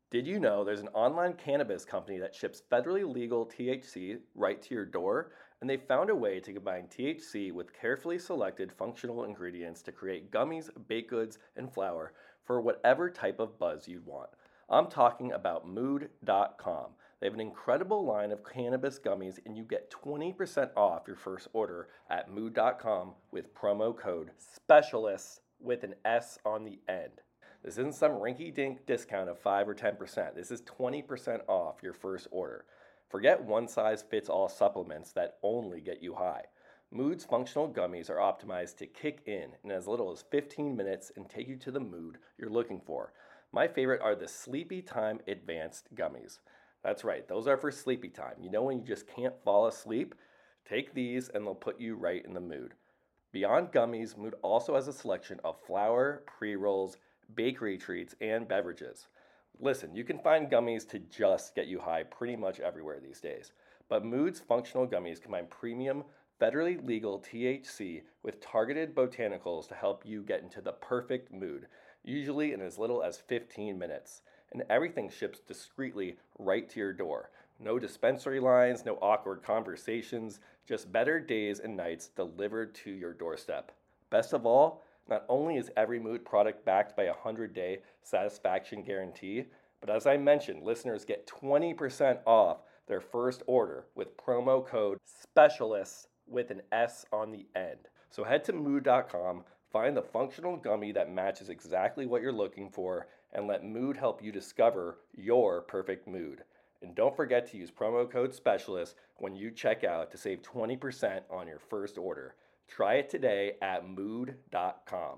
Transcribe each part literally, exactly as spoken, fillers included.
Did you know there's an online cannabis company that ships federally legal T H C right to your door? And they found a way to combine T H C with carefully selected functional ingredients to create gummies, baked goods, and flour for whatever type of buzz you'd want. I'm talking about mood dot com. They have an incredible line of cannabis gummies, and you get twenty percent off your first order at mood dot com with promo code SPECIALIST with an S on the end. This isn't some rinky-dink discount of five or ten percent. This is twenty percent off your first order. Forget one-size-fits-all supplements that only get you high. Mood's functional gummies are optimized to kick in in as little as fifteen minutes and take you to the mood you're looking for. My favorite are the Sleepy Time Advanced Gummies. That's right, those are for sleepy time. You know when you just can't fall asleep? Take these and they'll put you right in the mood. Beyond gummies, Mood also has a selection of flour, pre-rolls, bakery treats, and beverages. Listen, you can find gummies to just get you high pretty much everywhere these days, but Mood's functional gummies combine premium, federally legal T H C with targeted botanicals to help you get into the perfect mood, usually in as little as fifteen minutes. And everything ships discreetly right to your door. No dispensary lines, no awkward conversations, just better days and nights delivered to your doorstep. Best of all, not only is every Mood product backed by a one hundred day satisfaction guarantee, but as I mentioned, listeners get twenty percent off their first order with promo code SPECIALIST with an S on the end. So head to mood dot com, find the functional gummy that matches exactly what you're looking for, and let Mood help you discover your perfect mood. And don't forget to use promo code SPECIALIST when you check out to save twenty percent on your first order. Try it today at mood dot com.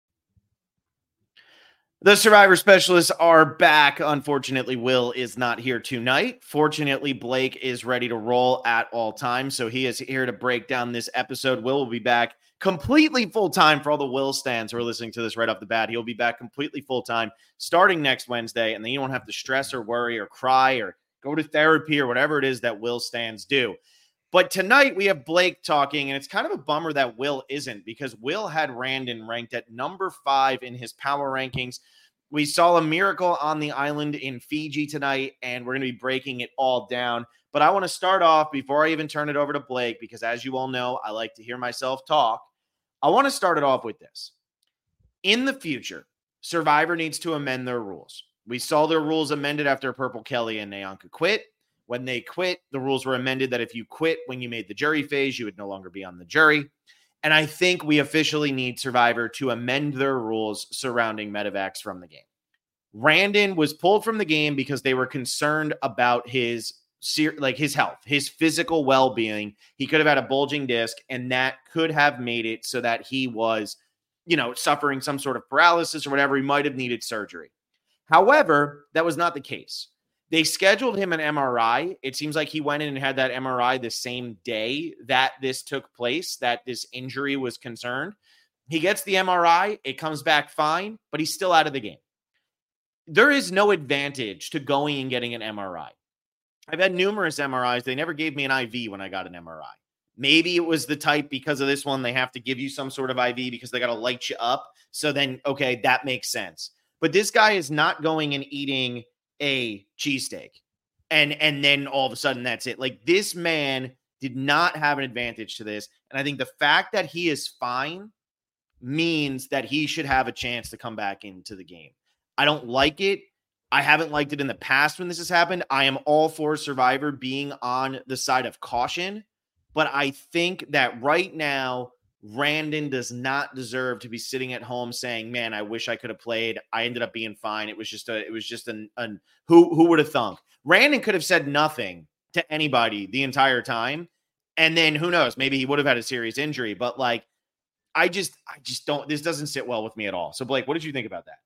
The Survivor Specialists are back. Unfortunately, Will is not here tonight. Fortunately, Blake is ready to roll at all times, so he is here to break down this episode. Will will be back completely full-time for all the Will stands who are listening to this right off the bat. He'll be back completely full-time starting next Wednesday, and then you don't have to stress or worry or cry or go to therapy or whatever it is that Will stands do. But tonight we have Blake talking, and it's kind of a bummer that Will isn't, because Will had Randon ranked at number five in his power rankings. We saw a miracle on the island in Fiji tonight, and we're going to be breaking it all down. But I want to start off before I even turn it over to Blake, because as you all know, I like to hear myself talk. I want to start it off with this. In the future, Survivor needs to amend their rules. We saw their rules amended after Purple Kelly and Nayanka quit. When they quit, the rules were amended that if you quit when you made the jury phase, you would no longer be on the jury. And I think we officially need Survivor to amend their rules surrounding Medevacs from the game. Randon was pulled from the game because they were concerned about his like his health, his physical well-being. He could have had a bulging disc, and that could have made it so that he was, you know, suffering some sort of paralysis or whatever. He might have needed surgery. However, that was not the case. They scheduled him an M R I. It seems like he went in and had that M R I the same day that this took place, that this injury was concerned. He gets the M R I. It comes back fine, but he's still out of the game. There is no advantage to going and getting an M R I. I've had numerous M R Is. They never gave me an I V when I got an M R I. Maybe it was the type, because of this one, they have to give you some sort of I V because they got to light you up. So then, okay, that makes sense. But this guy is not going and eating a cheesesteak. And, and then all of a sudden, that's it. Like, this man did not have an advantage to this. And I think the fact that he is fine means that he should have a chance to come back into the game. I don't like it. I haven't liked it in the past when this has happened. I am all for Survivor being on the side of caution, but I think that right now, Randon does not deserve to be sitting at home saying, man, I wish I could have played. I ended up being fine. It was just a, it was just an, an who, who would have thunk? Randon could have said nothing to anybody the entire time. And then who knows, maybe he would have had a serious injury, but like, I just, I just don't, this doesn't sit well with me at all. So Blake, what did you think about that?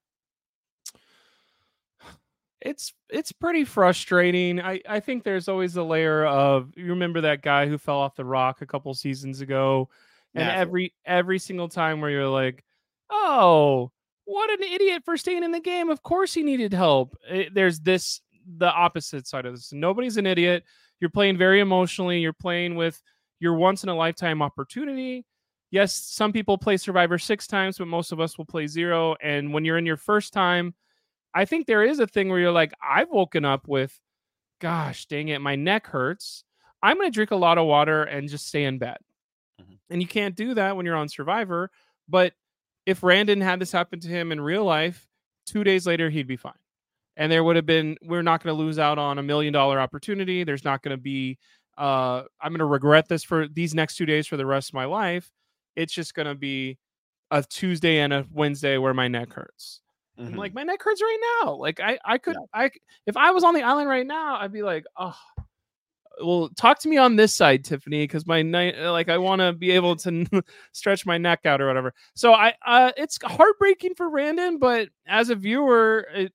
It's it's pretty frustrating. I, I think there's always a layer of, you remember that guy who fell off the rock a couple seasons ago, and Naturally. every every single time where you're like, oh, what an idiot for staying in the game. Of course he needed help. It, there's this, the opposite side of this. Nobody's an idiot. You're playing very emotionally. You're playing with your once in a lifetime opportunity. Yes, some people play Survivor six times, but most of us will play zero. And when you're in your first time, I think there is a thing where you're like, I've woken up with, gosh, dang it, my neck hurts. I'm going to drink a lot of water and just stay in bed. Mm-hmm. And you can't do that when you're on Survivor. But if Randon had this happen to him in real life, two days later, he'd be fine. And there would have been, we're not going to lose out on a million dollar opportunity. There's not going to be, uh, I'm going to regret this for these next two days for the rest of my life. It's just going to be a Tuesday and a Wednesday where my neck hurts. Mm-hmm. I'm like, my neck hurts right now. Like I, I could, yeah. I, if I was on the island right now, I'd be like, oh, well, talk to me on this side, Tiffany, because my night, like, I want to be able to stretch my neck out or whatever. So I, uh, it's heartbreaking for Randon, but as a viewer, it,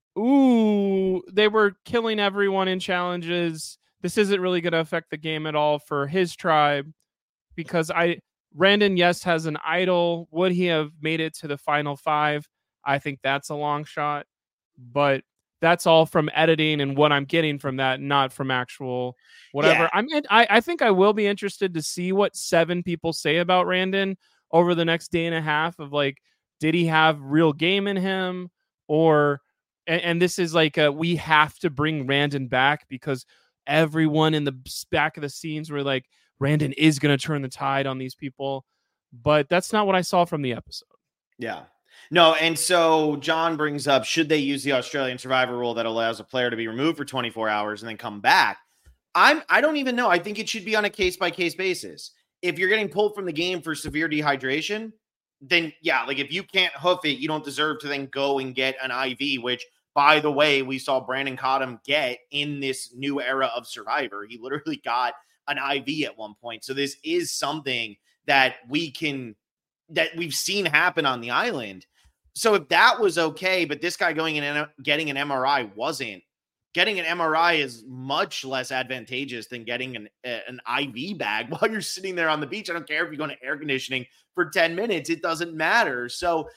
ooh, they were killing everyone in challenges. This isn't really going to affect the game at all for his tribe, because I, Randon, yes, has an idol. Would he have made it to the final five? I think that's a long shot, but that's all from editing and what I'm getting from that, not from actual whatever. Yeah. I'm, I, I think I will be interested to see what seven people say about Randon over the next day and a half of like, did he have real game in him? Or, and, and this is like, a, we have to bring Randon back because everyone in the back of the scenes were like, Randon is going to turn the tide on these people. But that's not what I saw from the episode. Yeah. No, and so John brings up, should they use the Australian Survivor rule that allows a player to be removed for twenty-four hours and then come back? I'm, I don't even know. I think it should be on a case-by-case basis. If you're getting pulled from the game for severe dehydration, then, yeah, like if you can't hoof it, you don't deserve to then go and get an I V, which, by the way, we saw Brandon Cottom get in this new era of Survivor. He literally got an I V at one point. So this is something that we can, that we've seen happen on the island. So if that was okay, but this guy going in and getting an M R I wasn't, getting an M R I is much less advantageous than getting an, an I V bag while you're sitting there on the beach. I don't care if you're going to air conditioning for ten minutes. It doesn't matter. So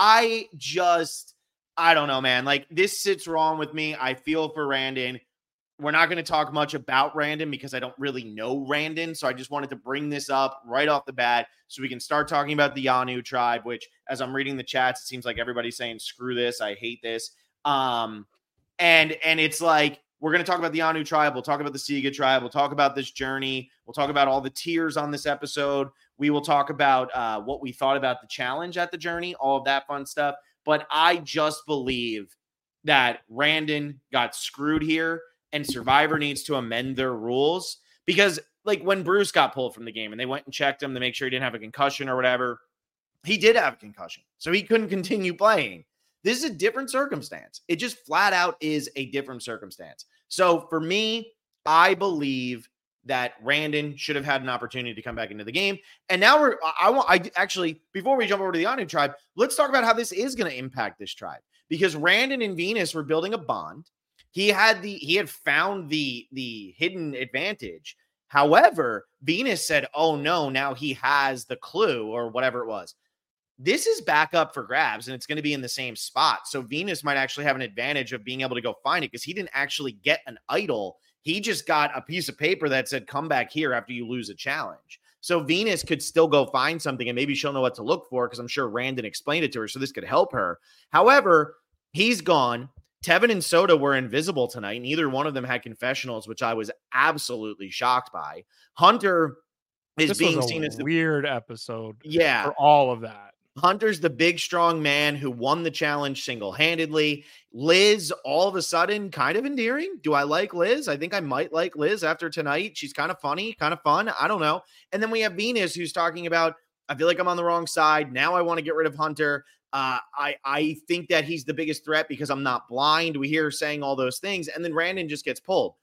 I just, I don't know, man. Like, this sits wrong with me. I feel for Randon. We're not going to talk much about Randon because I don't really know Randon. So I just wanted to bring this up right off the bat so we can start talking about the Yanu tribe, which, as I'm reading the chats, it seems like everybody's saying, screw this. I hate this. Um, and, and it's like, we're going to talk about the Yanu tribe. We'll talk about the Siga tribe. We'll talk about this journey. We'll talk about all the tiers on this episode. We will talk about uh, what we thought about the challenge at the journey, all of that fun stuff. But I just believe that Randon got screwed here. And Survivor needs to amend their rules because, like, when Bruce got pulled from the game and they went and checked him to make sure he didn't have a concussion or whatever, he did have a concussion. So he couldn't continue playing. This is a different circumstance. It just flat out is a different circumstance. So for me, I believe that Randon should have had an opportunity to come back into the game. And now we're, I want, I actually, before we jump over to the Yanu tribe, let's talk about how this is going to impact this tribe, because Randon and Venus were building a bond. He had the he had found the the hidden advantage. However, Venus said, "Oh no, now he has the clue," or whatever it was. This is back up for grabs, and it's going to be in the same spot. So Venus might actually have an advantage of being able to go find it because he didn't actually get an idol. He just got a piece of paper that said, "Come back here after you lose a challenge." So Venus could still go find something, and maybe she'll know what to look for because I'm sure Randon explained it to her, so this could help her. However, he's gone. Tevin and Soda were invisible tonight. Neither one of them had confessionals, which I was absolutely shocked by. Hunter is this being was a seen as the weird episode. Yeah. For all of that. Hunter's the big, strong man who won the challenge single-handedly. Liz, all of a sudden, kind of endearing. Do I like Liz? I think I might like Liz after tonight. She's kind of funny, kind of fun. I don't know. And then we have Venus, who's talking about, I feel like I'm on the wrong side. Now I want to get rid of Hunter. Uh, I, I think that he's the biggest threat because I'm not blind. We hear her saying all those things. And then Randon just gets pulled.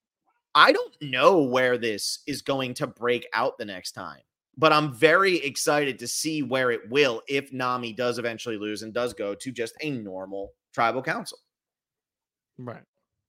I don't know where this is going to break out the next time, but I'm very excited to see where it will if Nami does eventually lose and does go to just a normal tribal council. Right.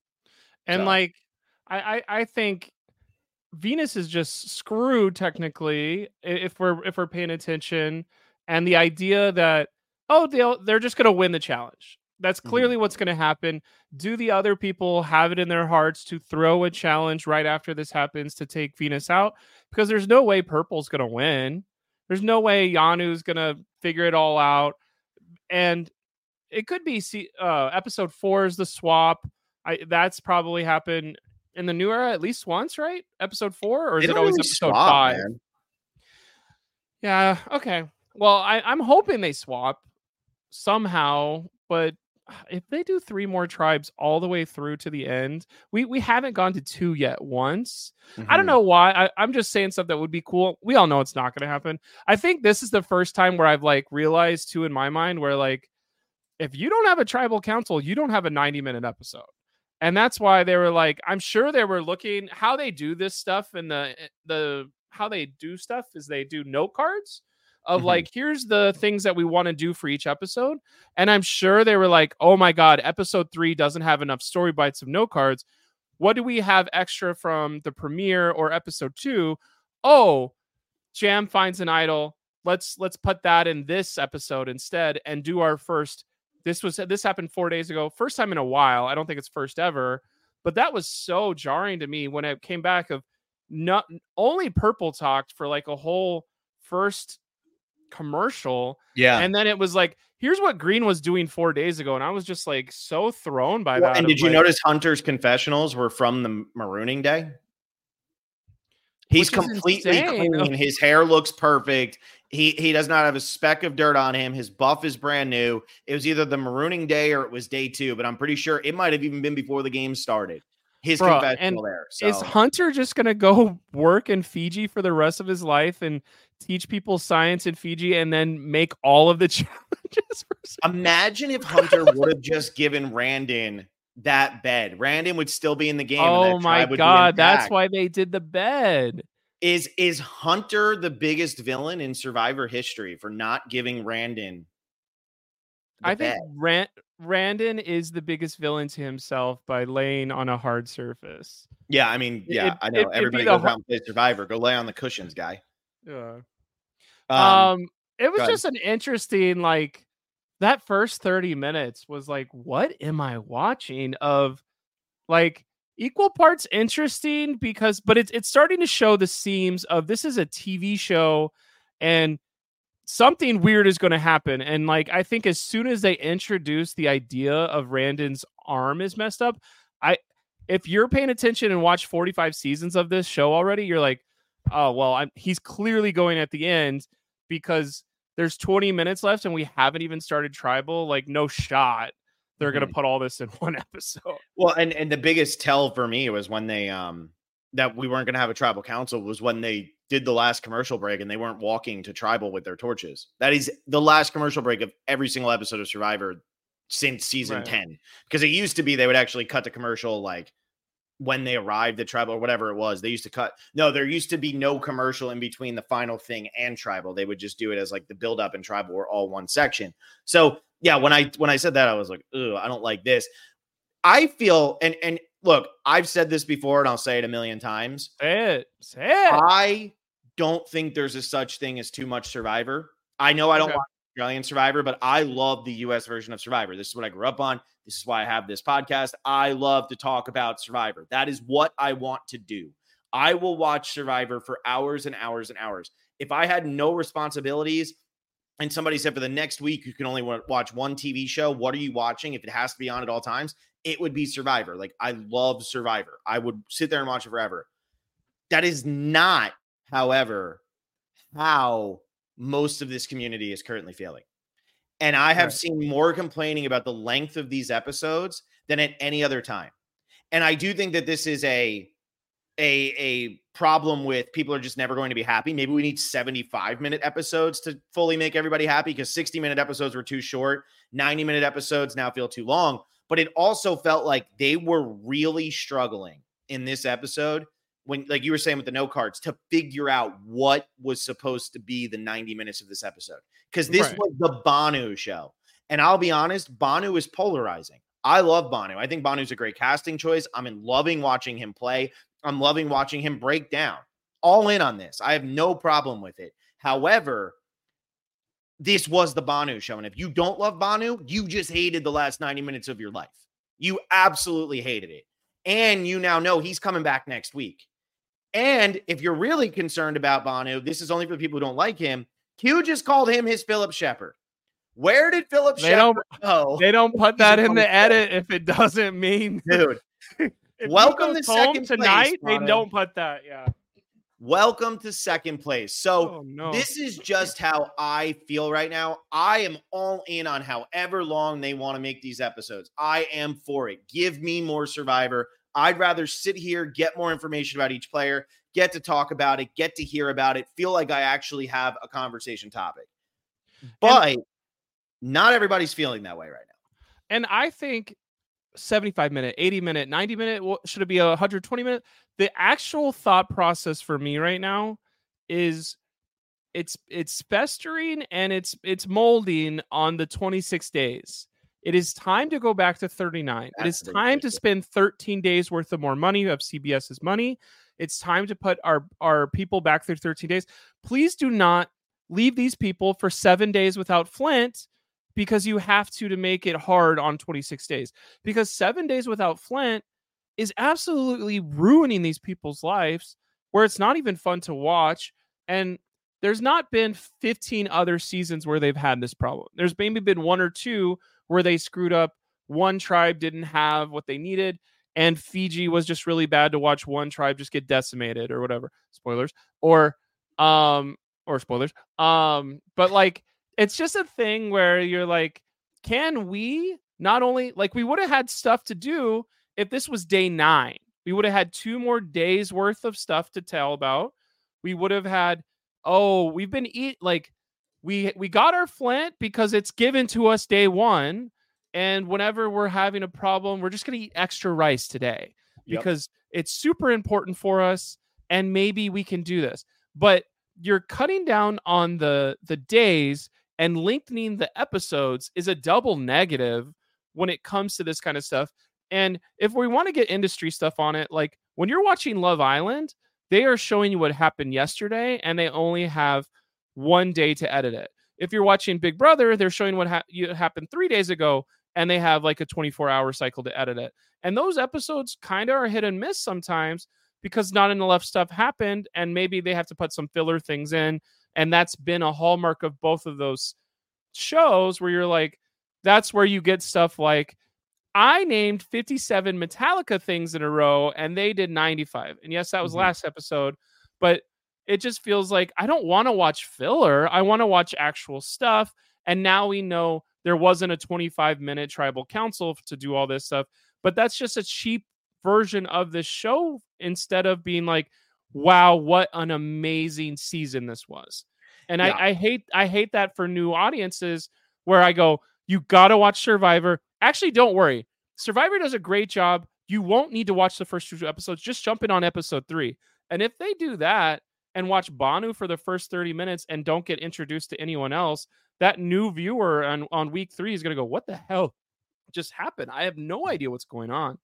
And So. like, I, I, I think Venus is just screwed technically if we're if we're paying attention. And the idea that, oh, they'll they're just gonna win the challenge. That's clearly mm-hmm. what's gonna happen. Do the other people have it in their hearts to throw a challenge right after this happens to take Venus out? Because there's no way Purple's gonna win. There's no way Yanu's gonna figure it all out. And it could be see, uh, episode four is the swap. I that's probably happened in the new era at least once, right? Episode four, or is They it don't always really episode swap, five? man. Yeah. Okay. Well, I, I'm hoping they swap somehow, but if they do three more tribes all the way through to the end, we we haven't gone to two yet once. I don't Mhm. know why. I, I'm just saying stuff that would be cool. We all know it's not going to happen. I think this is the first time where I've like realized too in my mind where like if you don't have a tribal council, you don't have a ninety minute episode. And that's why they were like, I'm sure they were looking how they do this stuff and the the how they do stuff is they do note cards of Mhm. like, here's the things that we want to do for each episode. And I'm sure they were like, oh my God, episode three doesn't have enough story bites of note cards. What do we have extra from the premiere or episode two? Oh, Jam finds an idol. Let's let's put that in this episode instead and do our first. This was this happened four days ago. First time in a while. I don't think it's first ever, but that was so jarring to me when it came back of not only Purple talked for like a whole first commercial. Yeah. And then it was like, here's what Green was doing four days ago. And I was just like so thrown by Well, that. and of, did you like, notice Hunter's confessionals were from the marooning day? He's Which is completely insane. clean. His hair looks perfect. He he does not have a speck of dirt on him. His buff is brand new. It was either the marooning day or it was day two, but I'm pretty sure it might have even been before the game started. His Bruh, confessional and there. So. Is Hunter just going to go work in Fiji for the rest of his life and teach people science in Fiji and then make all of the challenges? For Imagine if Hunter would have just given Randon that bed. Randon would still be in the game. Oh and that my tribe would be God. That's intact. why they did the bed. Is is Hunter the biggest villain in Survivor history for not giving Randon the I bed? think Ran- Randon is the biggest villain to himself by laying on a hard surface. Yeah, I mean, yeah, It- I know. it- it'd be Everybody the goes har- out and plays Survivor. Go lay on the cushions, guy. Yeah. Um, Um, it was go ahead. just an interesting, like, that first thirty minutes was like, what am I watching? Of like equal parts interesting because, but it's it's starting to show the seams of this is a T V show and something weird is going to happen. And like, I think as soon as they introduce the idea of Randon's arm is messed up, I, if you're paying attention and watch forty-five seasons of this show already, you're like, oh, well, I'm, he's clearly going at the end because there's twenty minutes left and we haven't even started tribal. Like, no shot they're Mhm. going to put all this in one episode. Well, and and the biggest tell for me was when they um that we weren't going to have a tribal council was when they did the last commercial break and they weren't walking to tribal with their torches. That is the last commercial break of every single episode of Survivor since season Right. ten. Because it used to be they would actually cut the commercial like when they arrived at tribal or whatever it was. They used to cut. No, there used to be no commercial in between the final thing and tribal. They would just do it as like the build up and tribal were all one section. So yeah, when I when I said that, I was like, "Ugh, I don't like this." I feel and and look, I've said this before and I'll say it a million times. Say it. Say it. I don't think there's a such thing as too much Survivor. I know I don't Okay. watch Australian Survivor, but I love the U S version of Survivor. This is what I grew up on. This is why I have this podcast. I love to talk about Survivor. That is what I want to do. I will watch Survivor for hours and hours and hours. If I had no responsibilities and somebody said for the next week you can only wa- watch one T V show, what are you watching? If it has to be on at all times, it would be Survivor. Like, I love Survivor. I would sit there and watch it forever. That is not, however, how most of this community is currently feeling. And I have Right. seen more complaining about the length of these episodes than at any other time. And I do think that this is a a a problem with people are just never going to be happy. Maybe we need seventy-five minute episodes to fully make everybody happy because sixty minute episodes were too short. ninety minute episodes now feel too long. But it also felt like they were really struggling in this episode when, like you were saying with the no cards, to figure out what was supposed to be the ninety minutes of this episode. Because this Right. was the Banu show. And I'll be honest, Banu is polarizing. I love Banu. I think Banu's a great casting choice. I'm in loving watching him play. I'm loving watching him break down. All in on this. I have no problem with it. However, this was the Banu show. And if you don't love Banu, you just hated the last ninety minutes of your life. You absolutely hated it. And you now know he's coming back next week. And if you're really concerned about Banu, this is only for the people who don't like him. Q just called him his Philip Shepard. Where did Philip They don't, Shepard go? they don't put He's that a in the funny edit if it doesn't mean. Dude, If welcome he to goes home second tonight, place, they don't put that. Yeah. Welcome to second place. So Oh, no. this is just how I feel right now. I am all in on however long they want to make these episodes. I am for it. Give me more Survivor. I'd rather sit here, get more information about each player, get to talk about it, get to hear about it, feel like I actually have a conversation topic. But and, not everybody's feeling that way right now. And I think seventy-five minute, eighty minute, ninety minute, should it be a one hundred twenty minute? The actual thought process for me right now is it's it's festering and it's it's molding on the twenty-six days. It is time to go back to thirty-nine. That's it is time to spend thirteen days worth of more money of CBS's money. It's time to put our, our people back through thirteen days. Please do not leave these people for seven days without Flint because you have to to make it hard on twenty-six days. Because seven days without Flint is absolutely ruining these people's lives where it's not even fun to watch. And there's not been fifteen other seasons where they've had this problem. There's maybe been one or two where they screwed up. One tribe didn't have what they needed, and Fiji was just really bad to watch one tribe just get decimated or whatever. Spoilers. Or, um, or spoilers. Um, but like, it's just a thing where you're like, can we not only, like, we would have had stuff to do if this was day nine. We would have had two more days worth of stuff to tell about. We would have had, oh, we've been eat like we we got our Flint because it's given to us day one. And whenever we're having a problem, we're just going to eat extra rice today Yep. because it's super important for us. And maybe we can do this. But you're cutting down on the the days and lengthening the episodes is a double negative when it comes to this kind of stuff. And if we want to get industry stuff on it, like when you're watching Love Island, they are showing you what happened yesterday and they only have one day to edit it. If you're watching Big Brother, they're showing what ha- happened three days ago and they have like a twenty-four hour cycle to edit it. And those episodes kind of are hit and miss sometimes because not enough stuff happened and maybe they have to put some filler things in. And that's been a hallmark of both of those shows where you're like, that's where you get stuff like, I named fifty-seven Metallica things in a row and they did ninety-five. And yes, that was mm-hmm. last episode, but it just feels like I don't want to watch filler. I want to watch actual stuff. And now we know there wasn't a twenty-five minute tribal council to do all this stuff, but that's just a cheap version of this show instead of being like, wow, what an amazing season this was. And yeah. I, I hate, I hate that for new audiences where I go, you got to watch Survivor. Actually, don't worry. Survivor does a great job. You won't need to watch the first two episodes. Just jump in on episode three. And if they do that and watch Banu for the first thirty minutes and don't get introduced to anyone else, that new viewer on, on week three is going to go, what the hell just happened? I have no idea what's going on.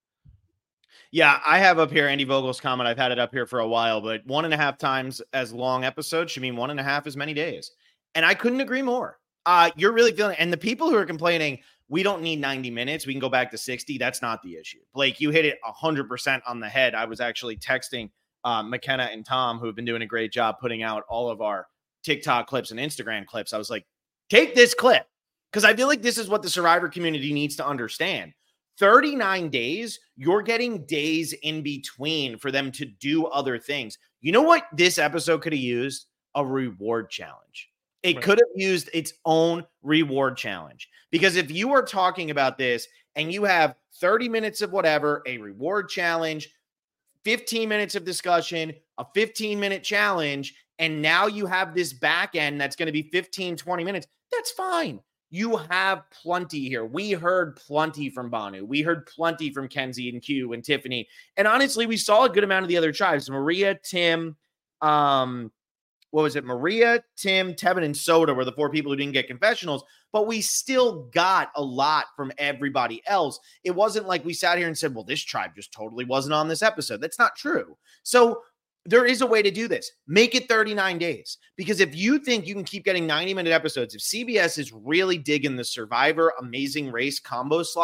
Yeah, I have up here Andy Vogel's comment. I've had it up here for a while, but one and a half times as long episodes should mean one and a half as many days. And I couldn't agree more. Uh, you're really feeling, and the people who are complaining, we don't need ninety minutes, we can go back to sixty. That's not the issue. Blake, you hit it one hundred percent on the head. I was actually texting uh, McKenna and Tom, who have been doing a great job putting out all of our TikTok clips and Instagram clips. I was like, take this clip, because I feel like this is what the Survivor community needs to understand. thirty-nine days, you're getting days in between for them to do other things. You know what this episode could have used? A reward challenge. It right. could have used its own reward challenge. Because if you are talking about this and you have thirty minutes of whatever, a reward challenge, fifteen minutes of discussion, a fifteen minute challenge, and now you have this back end that's going to be fifteen, twenty minutes, that's fine. You have plenty here. We heard plenty from Banu. We heard plenty from Kenzie and Q and Tiffany. And honestly, we saw a good amount of the other tribes. Maria, Tim, um, what was it? Maria, Tim, Tevin, and Soda were the four people who didn't get confessionals, but we still got a lot from everybody else. It wasn't like we sat here and said, well, this tribe just totally wasn't on this episode. That's not true. So there is a way to do this. Make it thirty-nine days. Because if you think you can keep getting ninety minute episodes, if C B S is really digging the Survivor Amazing Race combo slot,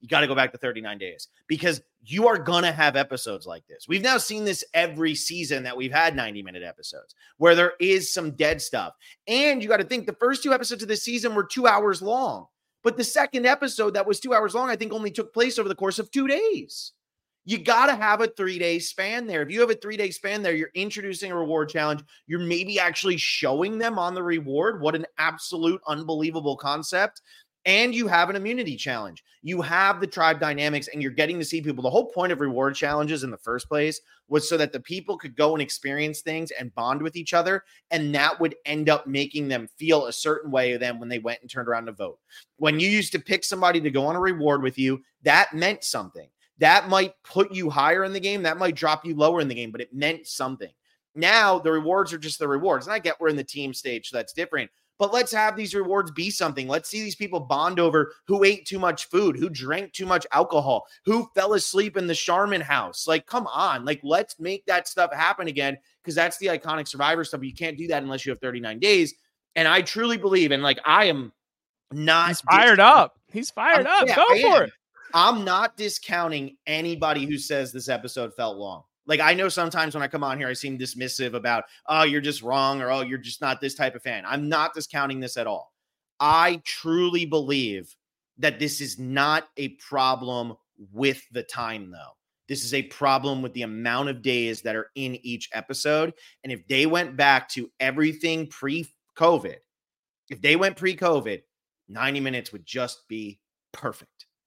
you got to go back to thirty-nine days because you are going to have episodes like this. We've now seen this every season that we've had ninety minute episodes where there is some dead stuff. And you got to think the first two episodes of this season were two hours long, but the second episode that was two hours long, I think only took place over the course of two days. You got to have a three-day span there. If you have a three-day span there, you're introducing a reward challenge. You're maybe actually showing them on the reward. What an absolute unbelievable concept. And you have an immunity challenge. You have the tribe dynamics, and you're getting to see people. The whole point of reward challenges in the first place was so that the people could go and experience things and bond with each other, and that would end up making them feel a certain way then when they went and turned around to vote. When you used to pick somebody to go on a reward with you, that meant something. That might put you higher in the game. That might drop you lower in the game, but it meant something. Now the rewards are just the rewards. And I get we're in the team stage, so that's different. But let's have these rewards be something. Let's see these people bond over who ate too much food, who drank too much alcohol, who fell asleep in the Charmin house. Like, come on. Like, let's make that stuff happen again because that's the iconic Survivor stuff. But you can't do that unless you have thirty-nine days. And I truly believe, and like I am not. He's fired dis- up. He's fired I'm, up. Yeah, Go I for am. it. I'm not discounting anybody who says this episode felt long. Like, I know sometimes when I come on here, I seem dismissive about, oh, you're just wrong, or, oh, you're just not this type of fan. I'm not discounting this at all. I truly believe that this is not a problem with the time, though. This is a problem with the amount of days that are in each episode. And if they went back to everything pre-COVID, if they went pre-COVID, ninety minutes would just be perfect.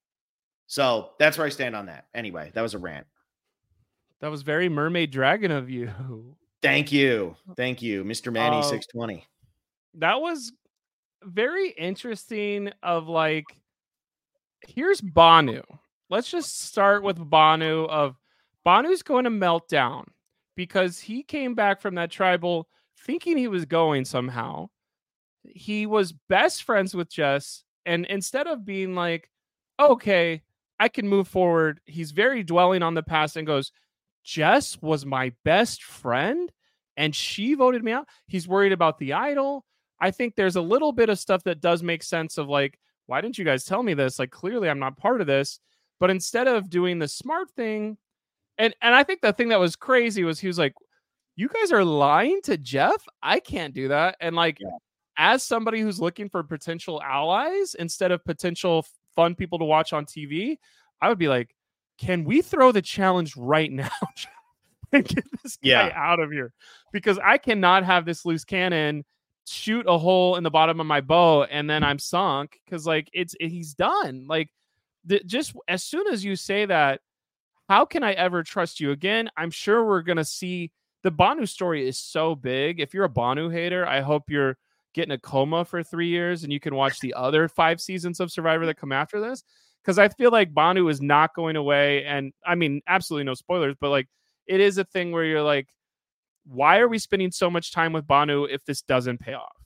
So that's where I stand on that. Anyway, that was a rant. That was very Mermaid Dragon of you. Thank you. Thank you, Mister Manny uh, six twenty. That was very interesting of like, here's Banu. Let's just start with Banu of Banu's going to melt down because he came back from that tribal thinking he was going somehow. He was best friends with Jess. And instead of being like, okay, I can move forward, he's very dwelling on the past and goes, Jess was my best friend and she voted me out. He's worried about the idol. I think there's a little bit of stuff that does make sense of like, why didn't you guys tell me this? Like, clearly I'm not part of this. But instead of doing the smart thing, and, and I think the thing that was crazy was he was like, you guys are lying to Jeff? I can't do that. And like, yeah. As somebody who's looking for potential allies instead of potential fun people to watch on T V, I would be like, can we throw the challenge right now and get this guy yeah. out of here? Because I cannot have this loose cannon shoot a hole in the bottom of my bow and then I'm sunk because like it's it, he's done. Like the, just as soon as you say that, how can I ever trust you again? I'm sure we're gonna see the Banu story is so big. If you're a Banu hater, I hope you're getting a coma for three years and you can watch the other five seasons of Survivor that come after this. Because I feel like Banu is not going away. And I mean, absolutely no spoilers, but like it is a thing where you're like, why are we spending so much time with Banu if this doesn't pay off?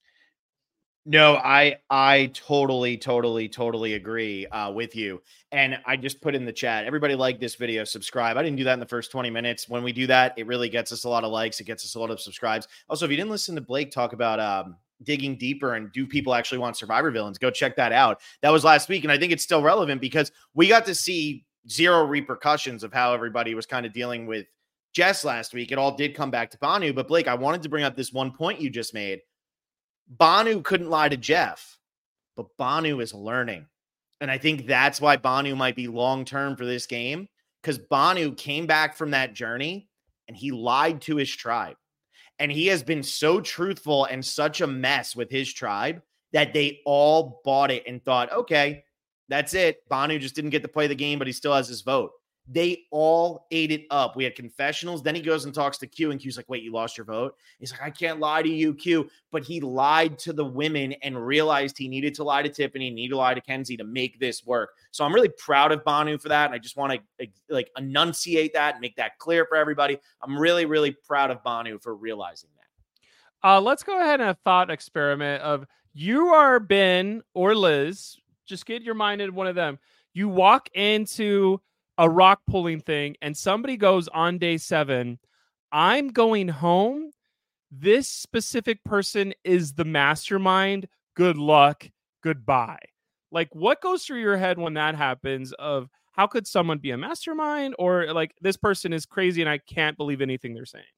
No, I I totally, totally, totally agree uh, with you. And I just put in the chat, everybody like this video, subscribe. I didn't do that in the first twenty minutes. When we do that, it really gets us a lot of likes. It gets us a lot of subscribes. Also, if you didn't listen to Blake talk about um, digging deeper and do people actually want Survivor villains, go check that out. That was last week. And I think it's still relevant because we got to see zero repercussions of how everybody was kind of dealing with Jess last week. It all did come back to Banu. But Blake, I wanted to bring up this one point you just made. Banu couldn't lie to Jeff, but Banu is learning. And I think that's why Banu might be long-term for this game, because Banu came back from that journey and he lied to his tribe. And he has been so truthful and such a mess with his tribe that they all bought it and thought, okay, that's it. Banu just didn't get to play the game, but he still has his vote. They all ate it up. We had confessionals. Then he goes and talks to Q, and Q's like, wait, you lost your vote? He's like, I can't lie to you, Q. But he lied to the women and realized he needed to lie to Tiffany, needed to lie to Kenzie to make this work. So I'm really proud of Banu for that. And I just want to like enunciate that and make that clear for everybody. I'm really, really proud of Banu for realizing that. Uh, let's go ahead and a thought experiment of you are Ben or Liz. Just get your mind in one of them. You walk into a rock pulling thing and somebody goes on day seven, I'm going home. This specific person is the mastermind. Good luck. Goodbye. Like, what goes through your head when that happens? Of how could someone be a mastermind, or like this person is crazy and I can't believe anything they're saying?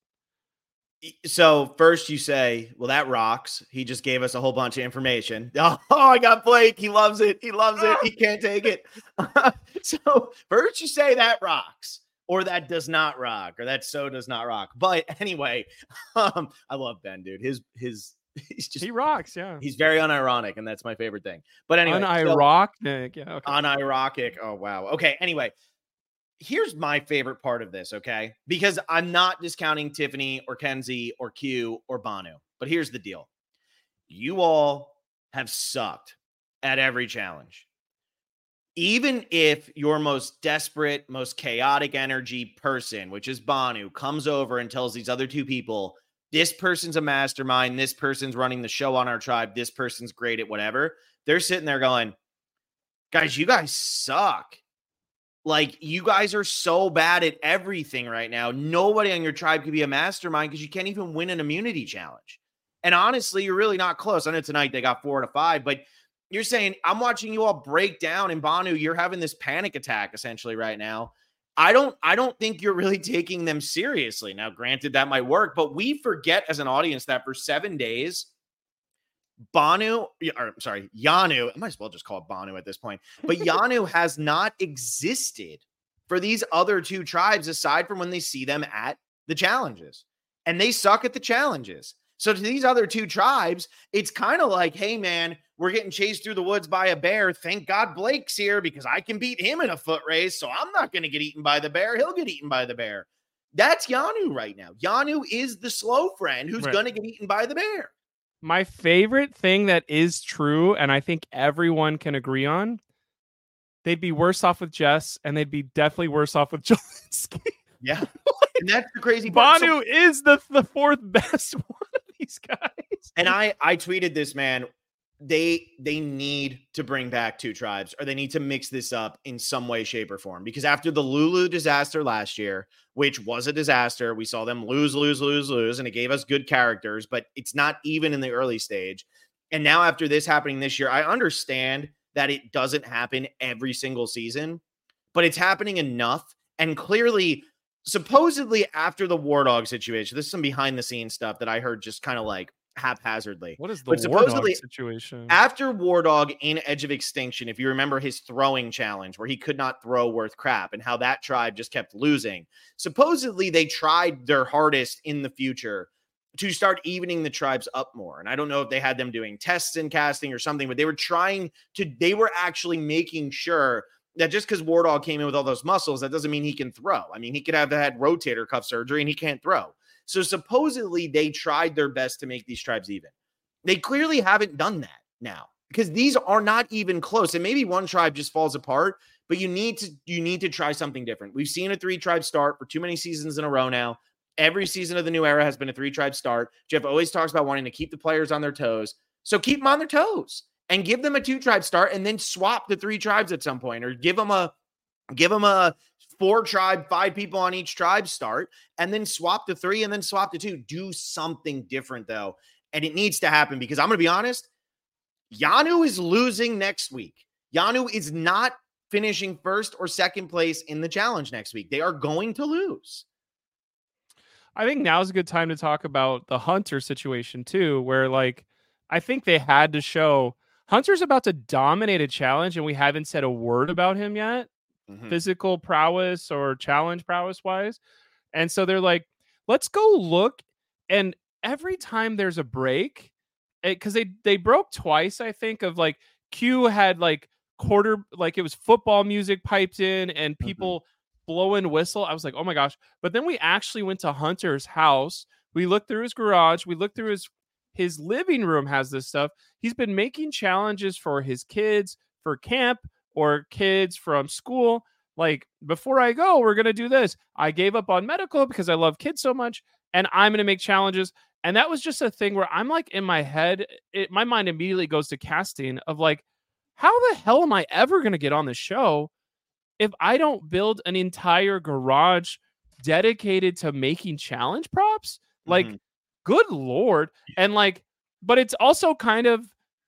So first you say, well, that rocks. He just gave us a whole bunch of information. Oh, I got Blake. He loves it. He loves it. He can't take it. So first you say that rocks, or that does not rock, or that so does not rock. But anyway, um, I love Ben, dude. His, his, he's just, he rocks. Yeah. He's very unironic, and that's my favorite thing. But anyway, unironic. So, yeah. Okay. Unironic. Oh, wow. Okay. Anyway. Here's my favorite part of this, okay? Because I'm not discounting Tiffany or Kenzie or Q or Banu. But here's the deal. You all have sucked at every challenge. Even if your most desperate, most chaotic energy person, which is Banu, comes over and tells these other two people, this person's a mastermind, this person's running the show on our tribe, this person's great at whatever, they're sitting there going, guys, you guys suck. Like, you guys are so bad at everything right now. Nobody on your tribe could be a mastermind because you can't even win an immunity challenge. And honestly, you're really not close. I know tonight they got four to five, but you're saying, I'm watching you all break down, and Banu, you're having this panic attack essentially right now. I don't, I don't think you're really taking them seriously. Now, granted, that might work, but we forget as an audience that for seven days, Banu, or I'm sorry, Yanu, I might as well just call it Banu at this point, but Yanu has not existed for these other two tribes aside from when they see them at the challenges, and they suck at the challenges. So to these other two tribes, it's kind of like, hey man, we're getting chased through the woods by a bear. Thank God Blake's here because I can beat him in a foot race. So I'm not going to get eaten by the bear. He'll get eaten by the bear. That's Yanu right now. Yanu is the slow friend who's right. going to get eaten by the bear. My favorite thing that is true, and I think everyone can agree on, they'd be worse off with Jess, and they'd be definitely worse off with Jolinsky. Yeah. And that's the crazy part. Banu so, is the, the fourth best one of these guys. And I, I tweeted this, man. They they need to bring back two tribes, or they need to mix this up in some way, shape, or form. Because after the Lulu disaster last year, which was a disaster, we saw them lose, lose, lose, lose, and it gave us good characters, but it's not even in the early stage. And now after this happening this year, I understand that it doesn't happen every single season, but it's happening enough. And clearly, supposedly after the War Dog situation, this is some behind the scenes stuff that I heard just kind of like haphazardly. What is the War Dog situation? After War Dog in Edge of Extinction, if you remember his throwing challenge where he could not throw worth crap and how that tribe just kept losing, supposedly they tried their hardest in the future to start evening the tribes up more. And I don't know if they had them doing tests and casting or something, but they were trying to, they were actually making sure that just because War Dog came in with all those muscles, that doesn't mean he can throw. I mean, he could have had rotator cuff surgery and he can't throw. So supposedly they tried their best to make these tribes even. They clearly haven't done that now because these are not even close. And maybe one tribe just falls apart, but you need to, you need to try something different. We've seen a three tribe start for too many seasons in a row now. Every season of the new era has been a three tribe start. Jeff always talks about wanting to keep the players on their toes. So keep them on their toes and give them a two tribe start and then swap the three tribes at some point, or give them a, give them a four tribe, five people on each tribe start, and then swap to three and then swap to two. Do something different though. And it needs to happen because I'm going to be honest, Yanu is losing next week. Yanu is not finishing first or second place in the challenge next week. They are going to lose. I think now's a good time to talk about the Hunter situation too, where like, I think they had to show Hunter's about to dominate a challenge and we haven't said a word about him yet. Mm-hmm. Physical prowess or challenge prowess wise. And so they're like, let's go look. And every time there's a break, because they, they broke twice, I think, of like Q had like quarter, like it was football music piped in and people mm-hmm. blow and whistle. I was like, oh my gosh. But then we actually went to Hunter's house. We looked through his garage. We looked through his, his living room has this stuff. He's been making challenges for his kids for camp or kids from school. Like, before I go, we're going to do this. I gave up on medical because I love kids so much, and I'm going to make challenges. And that was just a thing where I'm like, in my head, it, my mind immediately goes to casting of like, how the hell am I ever going to get on the show if I don't build an entire garage dedicated to making challenge props? Like, mm-hmm. good Lord. And like, but it's also kind of,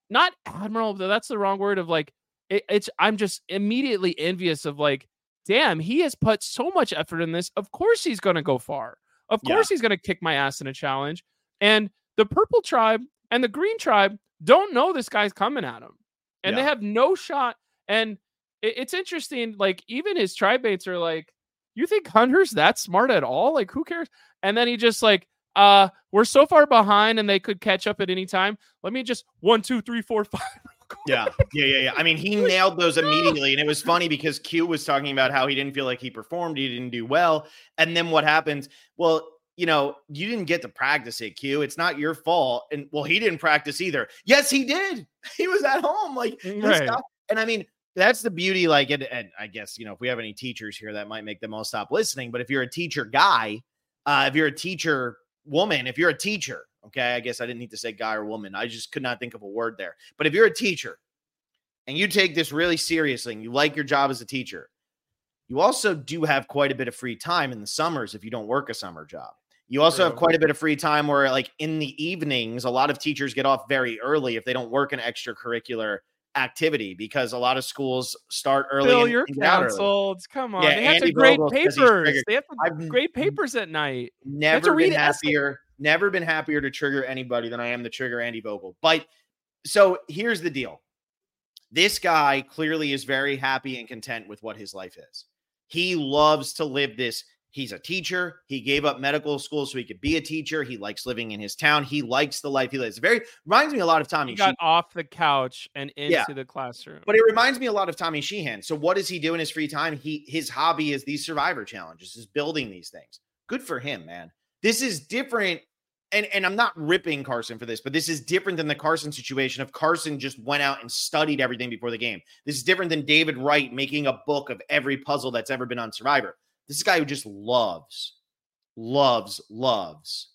not admirable, though that's the wrong word of like, it, it's, I'm just immediately envious of like, damn, he has put so much effort in this. Of course he's going to go far. Of Yeah. course he's going to kick my ass in a challenge. And the purple tribe and the green tribe don't know this guy's coming at him. And Yeah. they have no shot. And it, it's interesting. Like even his tribe mates are like, you think Hunter's that smart at all? Like who cares? And then he just like, uh, we're so far behind and they could catch up at any time. Let me just one, two, three, four, five. Yeah, yeah, yeah, yeah. I mean, he nailed those immediately, and it was funny because Q was talking about how he didn't feel like he performed, he didn't do well, and then what happens? Well, you know, you didn't get to practice it, Q. It's not your fault, and well, he didn't practice either. Yes, he did. He was at home, like, Right. stuff. And I mean, that's the beauty. Like, and, and I guess you know, if we have any teachers here, that might make them all stop listening. But if you're a teacher guy, uh, if you're a teacher woman, if you're a teacher. Okay, I guess I didn't need to say guy or woman. I just could not think of a word there. But if you're a teacher and you take this really seriously and you like your job as a teacher, you also do have quite a bit of free time in the summers if you don't work a summer job. You also True. have quite a bit of free time where, like, in the evenings, a lot of teachers get off very early if they don't work an extracurricular activity because a lot of schools start early. Bill, and, you're and get out early. canceled. Come on. Yeah, they have Andy to grade Vogel says he's papers. triggered. They have to I've grade papers at night. Never to read been happier. Never been happier to trigger anybody than I am to trigger Andy Vogel. But so here's the deal. This guy clearly is very happy and content with what his life is. He loves to live this. He's a teacher. He gave up medical school so he could be a teacher. He likes living in his town. He likes the life he lives. Very reminds me a lot of Tommy. He got She- off the couch and into Yeah. the classroom. But it reminds me a lot of Tommy Sheehan. So what does he do in his free time? He his hobby is these survivor challenges, is building these things. Good for him, man. This is different. And, and I'm not ripping Carson for this, but this is different than the Carson situation of Carson just went out and studied everything before the game. This is different than David Wright making a book of every puzzle that's ever been on Survivor. This is a guy who just loves, loves, loves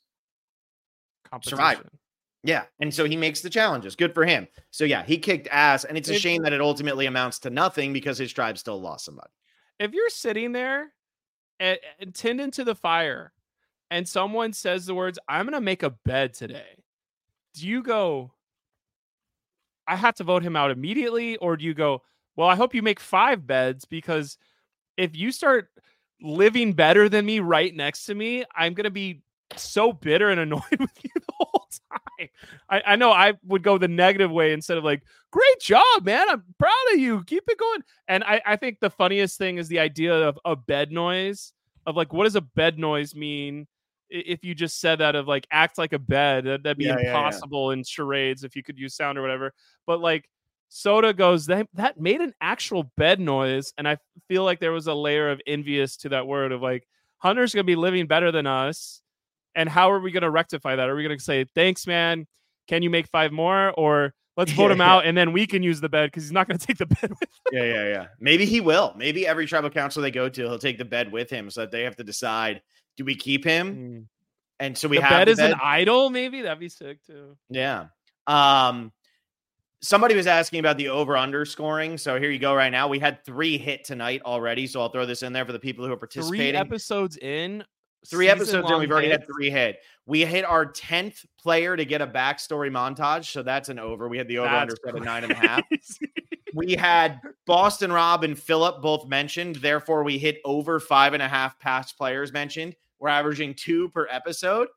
Survivor. Yeah. And so he makes the challenges. Good for him. So yeah, he kicked ass. And it's a If- shame that it ultimately amounts to nothing because his tribe still lost somebody. If you're sitting there and, and tending to the fire and someone says the words, I'm going to make a bed today, do you go, I have to vote him out immediately? Or do you go, well, I hope you make five beds, because if you start living better than me right next to me, I'm going to be so bitter and annoyed with you the whole time. I, I know I would go the negative way instead of like, great job, man. I'm proud of you. Keep it going. And I, I think the funniest thing is the idea of a bed noise, of like, what does a bed noise mean? If you just said that of like, act like a bed, that, that'd be Yeah, yeah, yeah. impossible in charades if you could use sound or whatever. But like, Soda goes, that, that made an actual bed noise. And I feel like there was a layer of envious to that word of like, Hunter's going to be living better than us. And how are we going to rectify that? Are we going to say, thanks, man, can you make five more? Or let's vote Yeah, him yeah. out and then we can use the bed because he's not going to take the bed with him. Yeah, yeah, yeah. Maybe he will. Maybe every tribal council they go to, he'll take the bed with him so that they have to decide, do we keep him? And so we the have bed the is an idol, maybe? That'd be sick too. Yeah. Um, somebody was asking about the over-under scoring. So here you go right now. We had three hit tonight already. So I'll throw this in there for the people who are Three participating. episodes in. Three episodes in, season-long we've already had hits. three hit. We hit our tenth player to get a backstory montage. So that's an over. We had the over-under That's set at nine and a half. crazy. We had Boston Rob and Phillip both mentioned. Therefore, we hit over five and a half past players mentioned. We're averaging two per episode.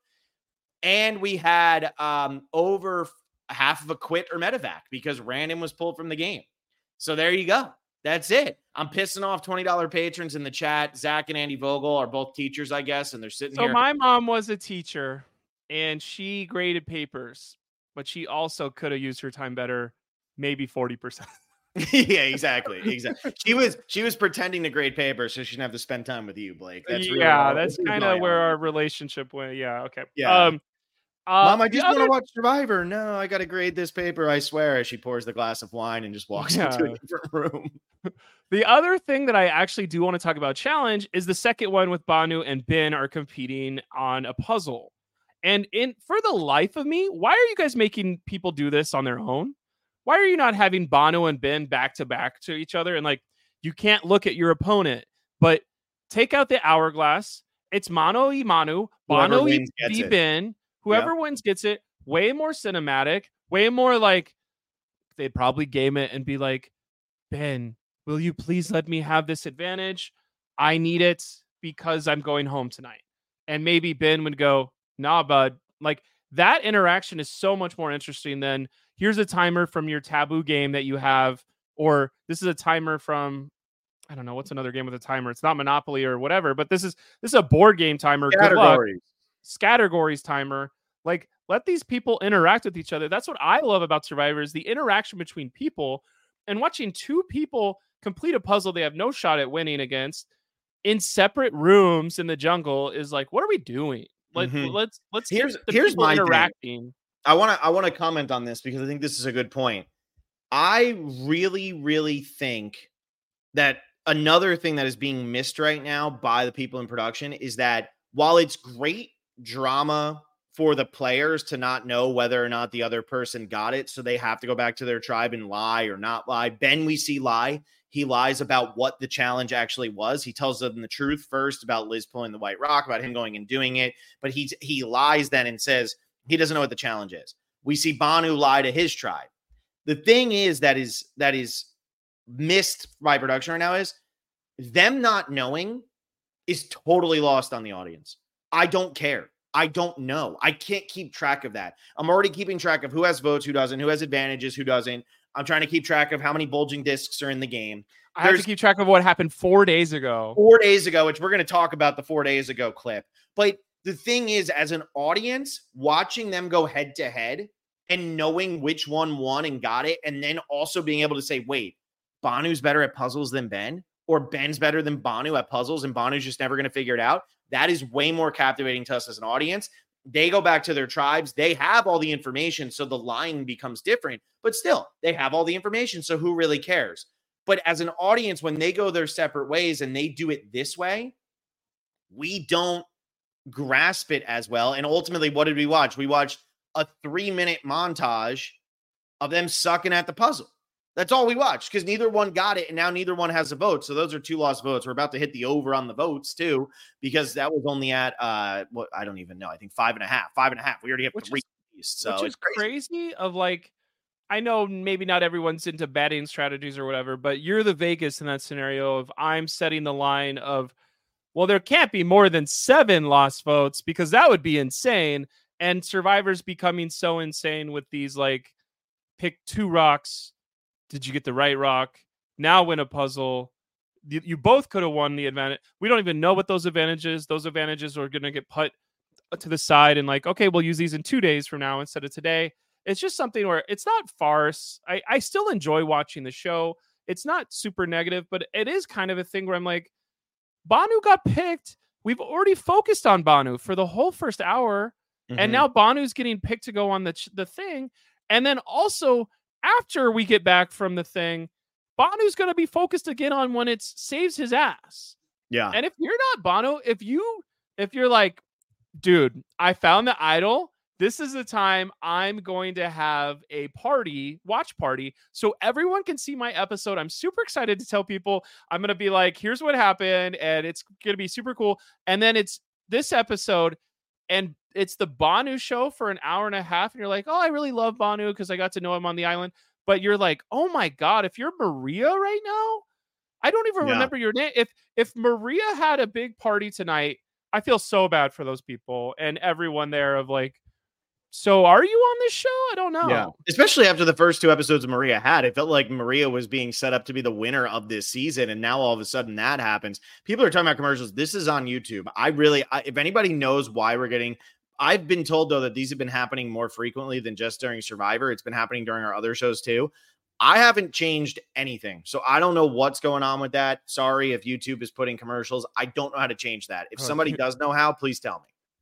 And we had um, over half of a quit or medevac because Random was pulled from the game. So there you go. That's it. I'm pissing off twenty dollars patrons in the chat. Zach and Andy Vogel are both teachers, I guess, and they're sitting So here. my mom was a teacher and she graded papers, but she also could have used her time better, maybe forty percent. Yeah, exactly. Exactly. She was she was pretending to grade papers so she didn't have to spend time with you, Blake. That's really yeah, all- that's really kind going of where on. our relationship went. Yeah, okay. Yeah. Um, uh, Mom, I the just want to other- watch Survivor. No, I got to grade this paper. I swear. As she pours the glass of wine and just walks into Yeah. a different room. The other thing that I actually do want to talk about challenge is the second one with Banu and Ben are competing on a puzzle. And in for the life of me, why are you guys making people do this on their own? Why are you not having Banu and Ben back to back to each other? And like, you can't look at your opponent, but take out the hourglass. It's mano y manu. Whoever Banu wins gets y it. Ben. Whoever wins gets it. Way more cinematic. Way more like they'd probably game it and be like, Ben, will you please let me have this advantage? I need it because I'm going home tonight. And maybe Ben would go, nah, bud. Like, that interaction is so much more interesting than here's a timer from your taboo game that you have, or this is a timer from, I don't know, what's another game with a timer? It's not Monopoly or whatever, but this is this is a board game timer. Good luck. Scattergories timer. Like, let these people interact with each other. That's what I love about Survivor, is the interaction between people, and watching two people complete a puzzle they have no shot at winning against in separate rooms in the jungle is like, what are we doing? Like, mm-hmm. let's let's here's the here's my interacting. Thing. I want to I want to comment on this because I think this is a good point. I really really think that another thing that is being missed right now by the people in production is that while it's great drama for the players to not know whether or not the other person got it, so they have to go back to their tribe and lie or not lie. Ben, we see lie. He lies about what the challenge actually was. He tells them the truth first about Liz pulling the white rock, about him going and doing it. But he, he lies then and says he doesn't know what the challenge is. We see Banu lie to his tribe. The thing is that is that is missed by production right now is them not knowing is totally lost on the audience. I don't care. I don't know. I can't keep track of that. I'm already keeping track of who has votes, who doesn't, who has advantages, who doesn't. I'm trying to keep track of how many bulging discs are in the game. I There's, have to keep track of what happened four days ago. Four days ago, which we're going to talk about the four days ago clip. But the thing is, as an audience, watching them go head to head and knowing which one won and got it, and then also being able to say, wait, Banu's better at puzzles than Ben, or Ben's better than Banu at puzzles, and Banu's just never going to figure it out. That is way more captivating to us as an audience. They go back to their tribes. They have all the information, so the line becomes different. But still, they have all the information, so who really cares? But as an audience, when they go their separate ways and they do it this way, we don't grasp it as well. And ultimately, what did we watch? We watched a three-minute montage of them sucking at the puzzle. That's all we watched because neither one got it, and now neither one has a vote. So those are two lost votes. We're about to hit the over on the votes too, because that was only at uh, what I don't even know. I think five and a half, five and a half. We already have which three. Is, so which it's is crazy. crazy. Of like, I know maybe not everyone's into betting strategies or whatever, but you're the Vegas in that scenario of I'm setting the line of, well, there can't be more than seven lost votes because that would be insane. And Survivor's becoming so insane with these like, pick two rocks. Did you get the right rock? Now win a puzzle. You, you both could have won the advantage. We don't even know what those advantages. Those advantages are going to get put to the side and like, okay, we'll use these in two days from now instead of today. It's just something where it's not farce. I, I still enjoy watching the show. It's not super negative, but it is kind of a thing where I'm like, Banu got picked. We've already focused on Banu for the whole first hour. Mm-hmm. And now Banu's getting picked to go on the, the thing. And then also, after we get back from the thing, Banu's going to be focused again on when it saves his ass. Yeah. And if you're not Banu, if you, if you're like, dude, I found the idol, this is the time I'm going to have a party, watch party, so everyone can see my episode. I'm super excited to tell people. I'm going to be like, here's what happened, and it's going to be super cool. And then it's this episode, and it's the Banu show for an hour and a half. And you're like, oh, I really love Banu because I got to know him on the island. But you're like, oh my God, if you're Maria right now, I don't even yeah. remember your name. If, if Maria had a big party tonight, I feel so bad for those people and everyone there of like, so are you on this show? I don't know. Yeah. Especially after the first two episodes Maria had, it felt like Maria was being set up to be the winner of this season. And now all of a sudden that happens. People are talking about commercials. This is on YouTube. I really, I, if anybody knows why we're getting, I've been told though that these have been happening more frequently than just during Survivor. It's been happening during our other shows too. I haven't changed anything. So I don't know what's going on with that. Sorry if YouTube is putting commercials. I don't know how to change that. If somebody does know how, please tell me.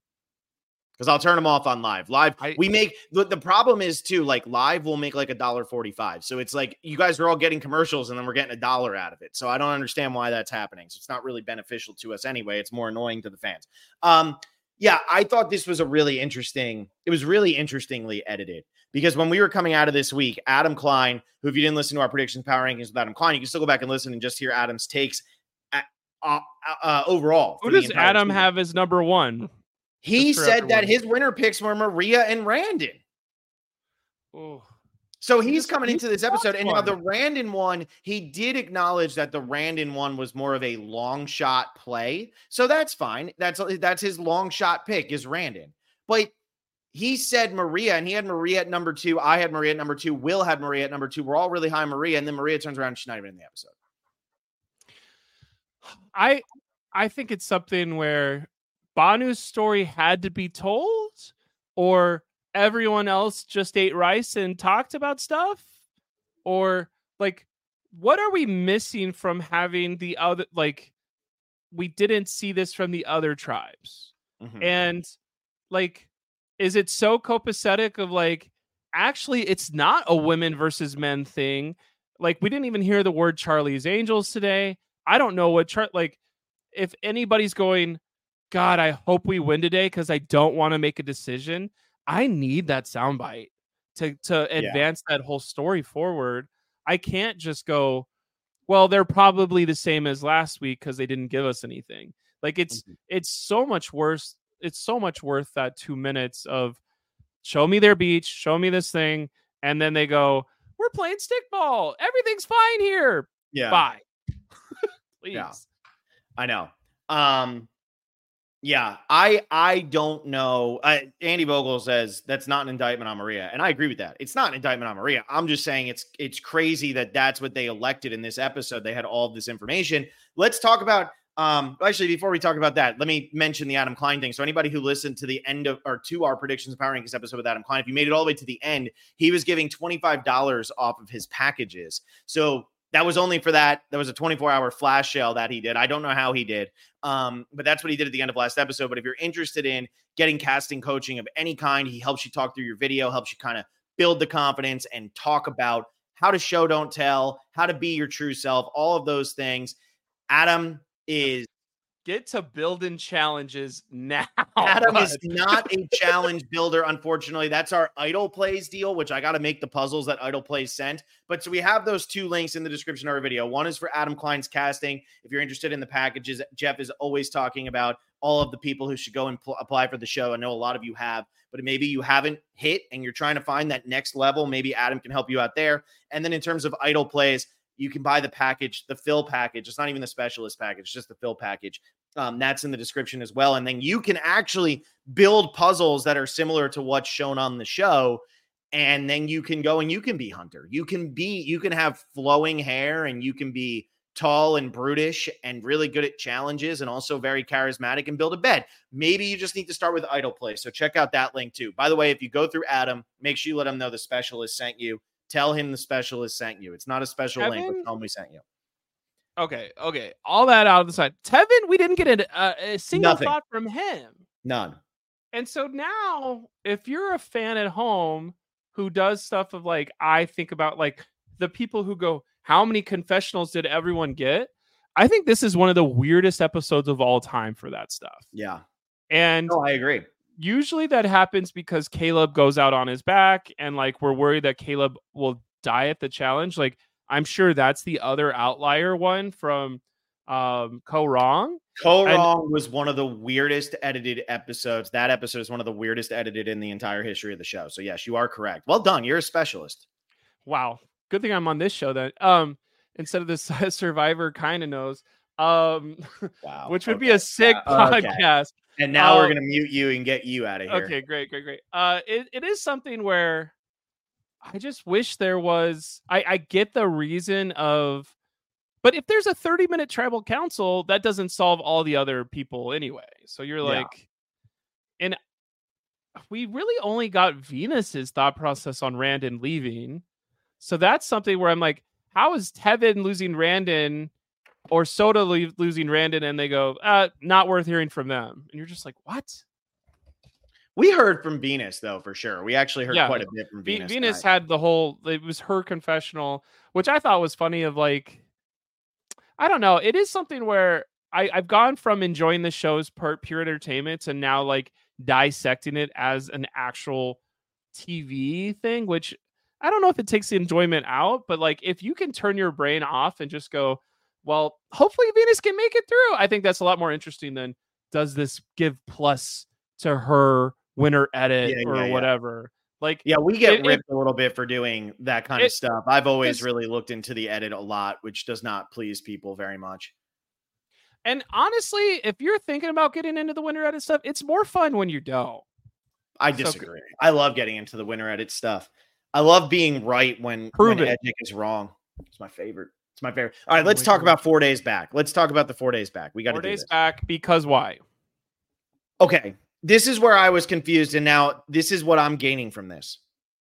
Because I'll turn them off on live. Live, I, we make the, the problem is too, like live will make like a dollar forty-five. So it's like you guys are all getting commercials and then we're getting a dollar out of it. So I don't understand why that's happening. So it's not really beneficial to us anyway. It's more annoying to the fans. Um, yeah, I thought this was a really interesting, it was really interestingly edited. Because when we were coming out of this week, Adam Klein, who if you didn't listen to our predictions power rankings with Adam Klein, you can still go back and listen and just hear Adam's takes at, uh, uh, overall. Who does Adam season. have as number one? He said that his winner picks were Maria and Randon. Oh. So he's just- coming he into this just episode, lost and now one. the Randon one, he did acknowledge that the Randon one was more of a long shot play. So that's fine. That's that's his long shot pick is Randon. But he said Maria, and he had Maria at number two. I had Maria at number two. Will had Maria at number two. We're all really high on Maria, and then Maria turns around and she's not even in the episode. I I think it's something where Banu's story had to be told, or everyone else just ate rice and talked about stuff, or like, what are we missing from having the other, like, we didn't see this from the other tribes. Mm-hmm. And like, is it so copacetic of like, actually it's not a women versus men thing. Like, we didn't even hear the word Charlie's Angels today. I don't know what chart, like, if anybody's going, God, I hope we win today because I don't want to make a decision. I need that soundbite to to Yeah. advance that whole story forward. I can't just go, well, they're probably the same as last week because they didn't give us anything. Like, it's Mhm. it's so much worse. It's so much worth that two minutes of show me their beach, show me this thing, and then they go, we're playing stickball. Everything's fine here. Yeah. Bye. Please. Yeah. I know. Um, yeah, I I don't know. I, Andy Vogel says that's not an indictment on Maria, and I agree with that. It's not an indictment on Maria. I'm just saying it's it's crazy that that's what they elected in this episode. They had all of this information. Let's talk about. Um, actually, before we talk about that, let me mention the Adam Klein thing. So anybody who listened to the end of or to our predictions of Power Rankings episode with Adam Klein, if you made it all the way to the end, he was giving twenty-five dollars off of his packages. So that was only for that. That was a twenty-four hour flash sale that he did. I don't know how he did. Um, but that's what he did at the end of last episode. But if you're interested in getting casting coaching of any kind, he helps you talk through your video, helps you kind of build the confidence and talk about how to show, don't tell, how to be your true self, all of those things. Adam is Get to building challenges now. Adam bud. is not a challenge builder, unfortunately. That's our Idle Plays deal, which I got to make the puzzles that Idle Plays sent. But so we have those two links in the description of our video. One is for Adam Klein's casting. If you're interested in the packages, Jeff is always talking about all of the people who should go and pl- apply for the show. I know a lot of you have, but maybe you haven't hit and you're trying to find that next level. Maybe Adam can help you out there. And then in terms of Idle Plays, you can buy the package, the fill package. It's not even the specialist package, it's just the fill package. Um, that's in the description as well. And then you can actually build puzzles that are similar to what's shown on the show. And then you can go and you can be Hunter. You can be, you can have flowing hair and you can be tall and brutish and really good at challenges and also very charismatic and build a bed. Maybe you just need to start with Idle Play. So check out that link too. By the way, if you go through Adam, make sure you let him know the specialist sent you. Tell him the specialist sent you. It's not a special Kevin? link, but tell him we sent you. Okay, okay. All that out of the side. Tevin, we didn't get a, a, a single Nothing. thought from him. None. And so now, if you're a fan at home who does stuff of like, I think about like the people who go, how many confessionals did everyone get? I think this is one of the weirdest episodes of all time for that stuff. Yeah. And No, I agree. usually that happens because Caleb goes out on his back and like we're worried that Caleb will die at the challenge. Like, I'm sure that's the other outlier one from um Co Wrong. Co Wrong was one of the weirdest edited episodes. That episode is one of the weirdest edited in the entire history of the show. So yes, you are correct. Well done. You're a specialist. Wow. Good thing I'm on this show then. Um, instead of this Survivor kind of knows. Um, Wow. which would Okay. be a sick Yeah, okay. podcast. And now we're Um, gonna mute you and get you out of here. Okay, great, great, great. Uh, it, it is something where I just wish there was. I, I get the reason of, but if there's a thirty minute tribal council, that doesn't solve all the other people anyway. So you're Yeah. like, and we really only got Venus's thought process on Randon leaving. So that's something where I'm like, how is Tevin losing Randon or Soda lo- losing Randon? And they go, uh, not worth hearing from them. And you're just like, what? We heard from Venus though, for sure. We actually heard Yeah. quite a bit from Ve- Venus. Venus tonight. had the whole, it was her confessional, which I thought was funny of like, I don't know. It is something where I, I've gone from enjoying the show's per, pure entertainment to now like dissecting it as an actual T V thing, which I don't know if it takes the enjoyment out, but like if you can turn your brain off and just go, well, hopefully Venus can make it through. I think that's a lot more interesting than does this give plus to her winner edit Yeah, or yeah, yeah. whatever. Like, yeah, we get it, ripped it, a little bit for doing that kind it, of stuff. I've always really looked into the edit a lot, which does not please people very much. And honestly, if you're thinking about getting into the winter edit stuff, it's more fun when you don't. I disagree. So, I love getting into the winter edit stuff. I love being right when, when Edgic is wrong. It's my favorite. It's my favorite. All right, let's talk about four days back. Let's talk about the four days back. We got to do this. Four days back because why? Okay, this is where I was confused, and now this is what I'm gaining from this.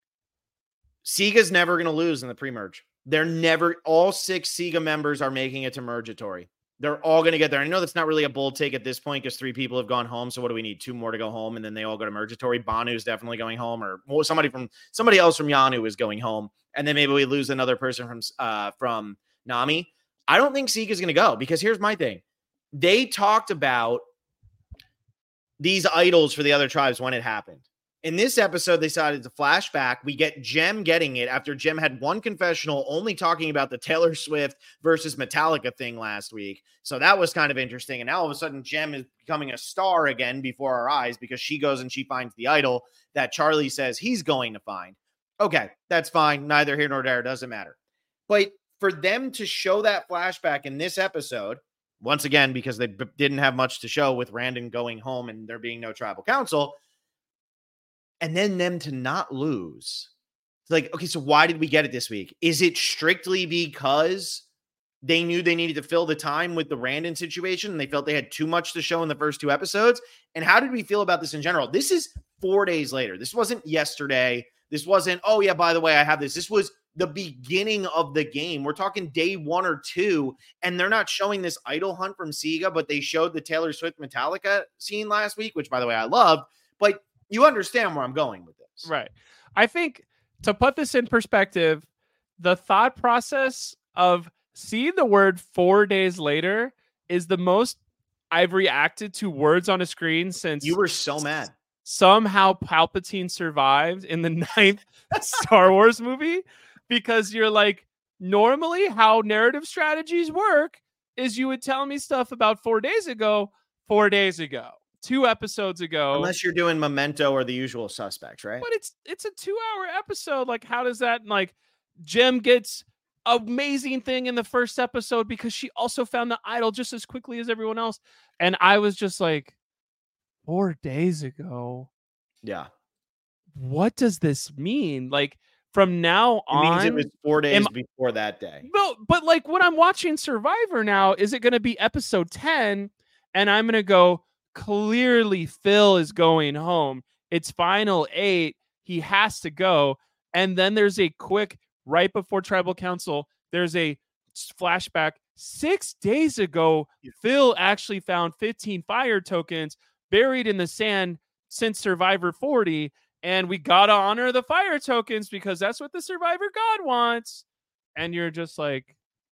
Siga's never going to lose in the pre-merge. They're never, all six Siga members are making it to Mergatory. They're all going to get there. I know that's not really a bold take at this point because three people have gone home. So what do we need? Two more to go home, and then they all go to Mergatory. Banu's definitely going home, or somebody from somebody else from Yanu is going home, and then maybe we lose another person from uh, from Nami. I don't think Siga's going to go because here's my thing: they talked about these idols for the other tribes when it happened. In this episode, they decided to flash back. We get Jem getting it after Jem had one confessional only talking about the Taylor Swift versus Metallica thing last week. So that was kind of interesting. And now all of a sudden, Jem is becoming a star again before our eyes because she goes and she finds the idol that Charlie says he's going to find. Okay, that's fine. Neither here nor there. Doesn't matter. But for them to show that flashback in this episode, once again, because they b- didn't have much to show with Randon going home and there being no tribal council, and then them to not lose. It's like, okay, so why did we get it this week? Is it strictly because they knew they needed to fill the time with the Randon situation and they felt they had too much to show in the first two episodes? And how did we feel about this in general? This is four days later. This wasn't yesterday. This wasn't, oh yeah, by the way, I have this. This was the beginning of the game. We're talking day one or two, and they're not showing this idol hunt from Siga, but they showed the Taylor Swift Metallica scene last week, which by the way, I loved, but you understand where I'm going with this. Right. I think to put this in perspective, the thought process of seeing the word four days later is the most I've reacted to words on a screen since you were so mad. Somehow Palpatine survived in the ninth Star Wars movie, because you're like, normally how narrative strategies work is you would tell me stuff about four days ago, four days ago. Two episodes ago, unless you're doing Memento or The Usual Suspects, right? But it's it's a two-hour episode. Like, how does that, like, Jem gets amazing thing in the first episode because she also found the idol just as quickly as everyone else, and I was just like, four days ago. Yeah. What does this mean? Like, from now it on, means it was four days am, before that day. No, but like when I'm watching Survivor now, is it going to be episode ten, and I'm going to go, clearly Phil is going home. It's final eight. He has to go. And then there's a quick, right before Tribal Council, there's a flashback. Six days ago, Phil actually found fifteen fire tokens buried in the sand since Survivor forty. And we got to honor the fire tokens because that's what the Survivor God wants. And you're just like,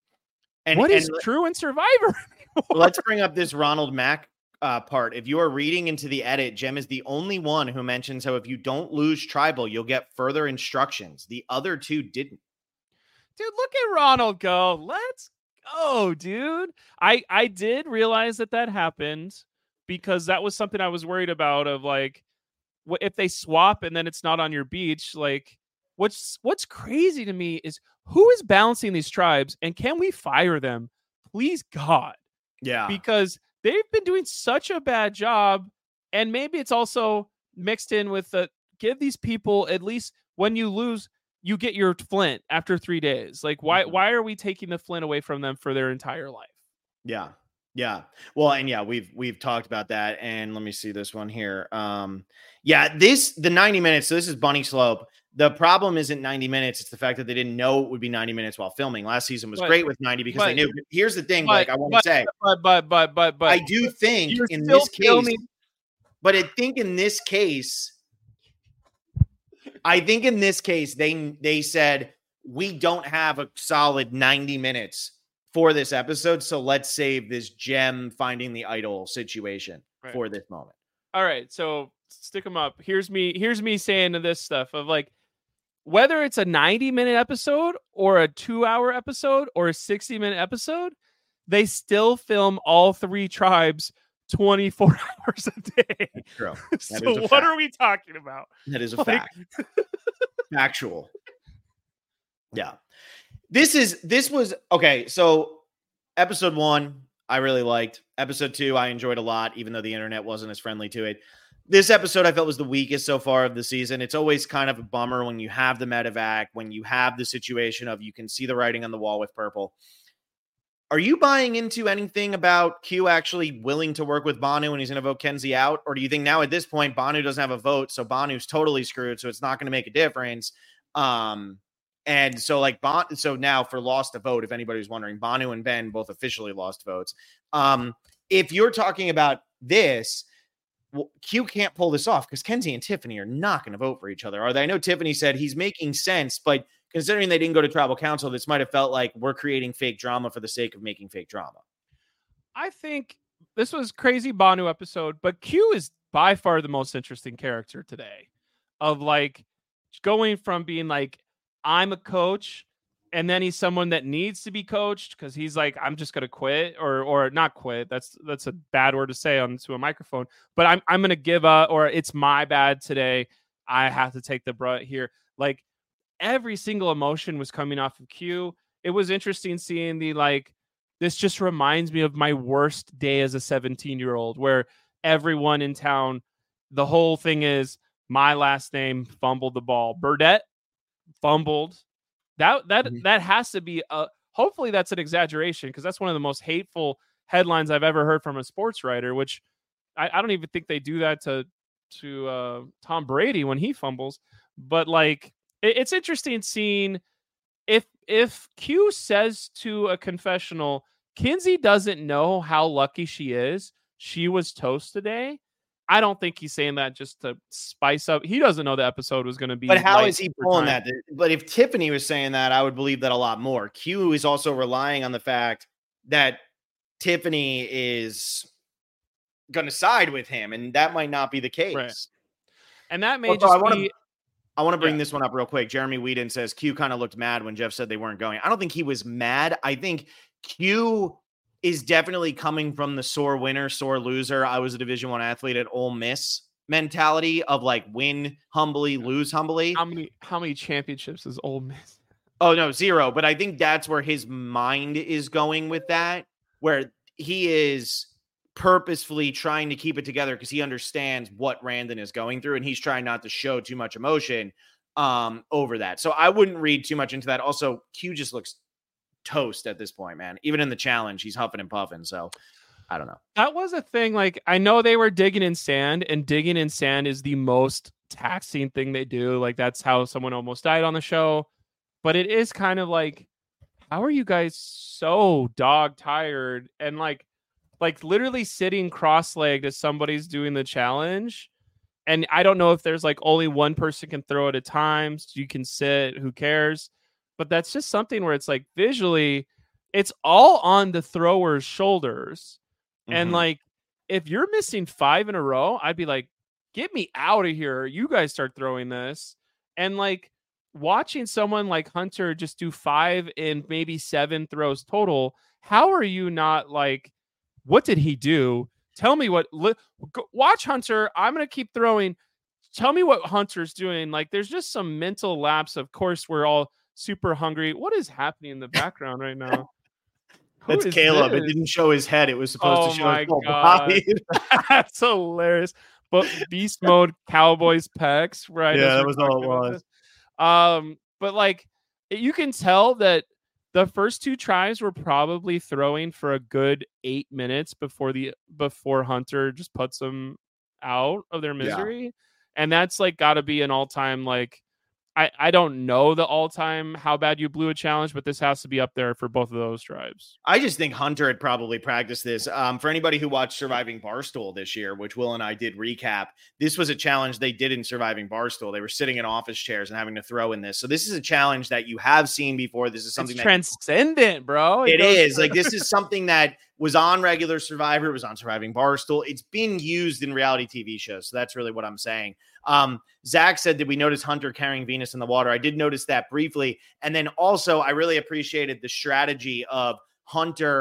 and, what and is true in Survivor? Let's bring up this Ronald Mack Uh, part. If you are reading into the edit, Jem is the only one who mentions how if you don't lose tribal, you'll get further instructions. The other two didn't. Dude, look at Ronald go. Let's go, dude. I I did realize that that happened because that was something I was worried about. Of like, what if they swap and then it's not on your beach? Like, what's what's crazy to me is who is balancing these tribes, and can we fire them, please, God? Yeah, because they've been doing such a bad job, and maybe it's also mixed in with the give these people, at least when you lose, you get your flint after three days. Like, why mm-hmm. why are we taking the flint away from them for their entire life? Yeah, yeah. Well, and yeah, we've we've talked about that. And let me see this one here. Um, yeah, this the ninety minutes. So this is Bunny Slope. The problem isn't ninety minutes. It's the fact that they didn't know it would be ninety minutes while filming. Last season was but, great with ninety because but, they knew. But here's the thing, like I want to say, but but but but but I do think in this case, filming. but I think in this case, I think in this case they they said we don't have a solid ninety minutes for this episode, so let's save this Jem finding the idol situation right. for this moment. All right, so stick them up. Here's me. Here's me saying this stuff of like, whether it's a ninety minute episode or a two hour episode or a sixty minute episode, they still film all three tribes twenty-four hours a day. That's true. That So is a what fact. are we talking about? That is a Like- fact. Factual. Yeah. This is, this was, okay. So episode one, I really liked. Episode two, I enjoyed a lot, even though the internet wasn't as friendly to it. This episode I felt was the weakest so far of the season. It's always kind of a bummer when you have the medevac, when you have the situation of you can see the writing on the wall with Purple. Are you buying into anything about Q actually willing to work with Banu and he's going to vote Kenzie out? Or do you think now at this point, Banu doesn't have a vote, so Banu's totally screwed, so it's not going to make a difference? Um, and so like, bon- so now for lost a vote, if anybody's wondering, Banu and Ben both officially lost votes. Um, if you're talking about this, well, Q can't pull this off because Kenzie and Tiffany are not going to vote for each other, are they? I know Tiffany said he's making sense, but considering they didn't go to tribal council, this might have felt like we're creating fake drama for the sake of making fake drama. I think this was crazy Banu episode, but Q is by far the most interesting character today. Of like going from being like, I'm a coach, and then he's someone that needs to be coached because he's like, I'm just gonna quit or or not quit. That's that's a bad word to say onto a microphone, but I'm I'm gonna give up, or it's my bad today. I have to take the brunt here. Like every single emotion was coming off of Q. It was interesting seeing the like, this just reminds me of my worst day as a seventeen year old where everyone in town, the whole thing is my last name fumbled the ball. Burdette fumbled. That that Mhm. that has to be a, hopefully that's an exaggeration because that's one of the most hateful headlines I've ever heard from a sports writer, which I, I don't even think they do that to to uh, Tom Brady when he fumbles. But like it, it's interesting seeing if if Q says to a confessional, Kenzie doesn't know how lucky she is. She was toast today. I don't think he's saying that just to spice up. He doesn't know the episode was going to be. But how light is he for pulling time. that? But if Tiffany was saying that, I would believe that a lot more. Q is also relying on the fact that Tiffany is going to side with him, and that might not be the case. Right. And that may Also, just I want be. to I want to bring Yeah. this one up real quick. Jeremy Whedon says Q kind of looked mad when Jeff said they weren't going. I don't think he was mad. I think Q is definitely coming from the sore winner, sore loser. I was a Division One athlete at Ole Miss mentality of like win humbly, lose humbly. How many how many championships is Ole Miss? Oh, no, zero. But I think that's where his mind is going with that, where he is purposefully trying to keep it together because he understands what Randon is going through, and he's trying not to show too much emotion um, over that. So I wouldn't read too much into that. Also, Q just looks toast at this point, man. Even in the challenge, he's huffing and puffing. So I don't know. That was a thing. Like I know they were digging in sand, and digging in sand is the most taxing thing they do. Like that's how someone almost died on the show. But it is kind of like, how are you guys so dog tired and like, like literally sitting cross-legged as somebody's doing the challenge? And I don't know if there's like only one person can throw at a time, so you can sit. Who cares? But that's just something where it's like visually, it's all on the thrower's shoulders. And Mhm. like, if you're missing five in a row, I'd be like, get me out of here. You guys start throwing this. And like watching someone like Hunter just do five and maybe seven throws total. How are you not like, what did he do? Tell me what, li- go, watch Hunter. I'm going to keep throwing. Tell me what Hunter's doing. Like there's just some mental lapse. Of course, we're all super hungry. What is happening in the background right now? Who That's is Caleb. It this? didn't show his head. It was supposed Oh to show my his whole God. body. That's hilarious. But beast mode Cowboys pecs, right? Yeah, as that we're was all it talking about was. this. Um, but like you can tell that the first two tries were probably throwing for a good eight minutes before the before Hunter just puts them out of their misery. And that's like gotta be an all-time like I, I don't know the all-time how bad you blew a challenge, but this has to be up there for both of those tribes. I just think Hunter had probably practiced this. Um, for anybody who watched Surviving Barstool this year, which Will and I did recap, this was a challenge they did in Surviving Barstool. They were sitting in office chairs and having to throw in this. So this is a challenge that you have seen before. This is something It's that transcendent, bro. it goes is to- like this is something that was on regular Survivor, it was on Surviving Barstool. It's being used in reality T V shows. So that's really what I'm saying. Um, Zach said, did we notice Hunter carrying Venus in the water? I did notice that briefly. And then also, I really appreciated the strategy of Hunter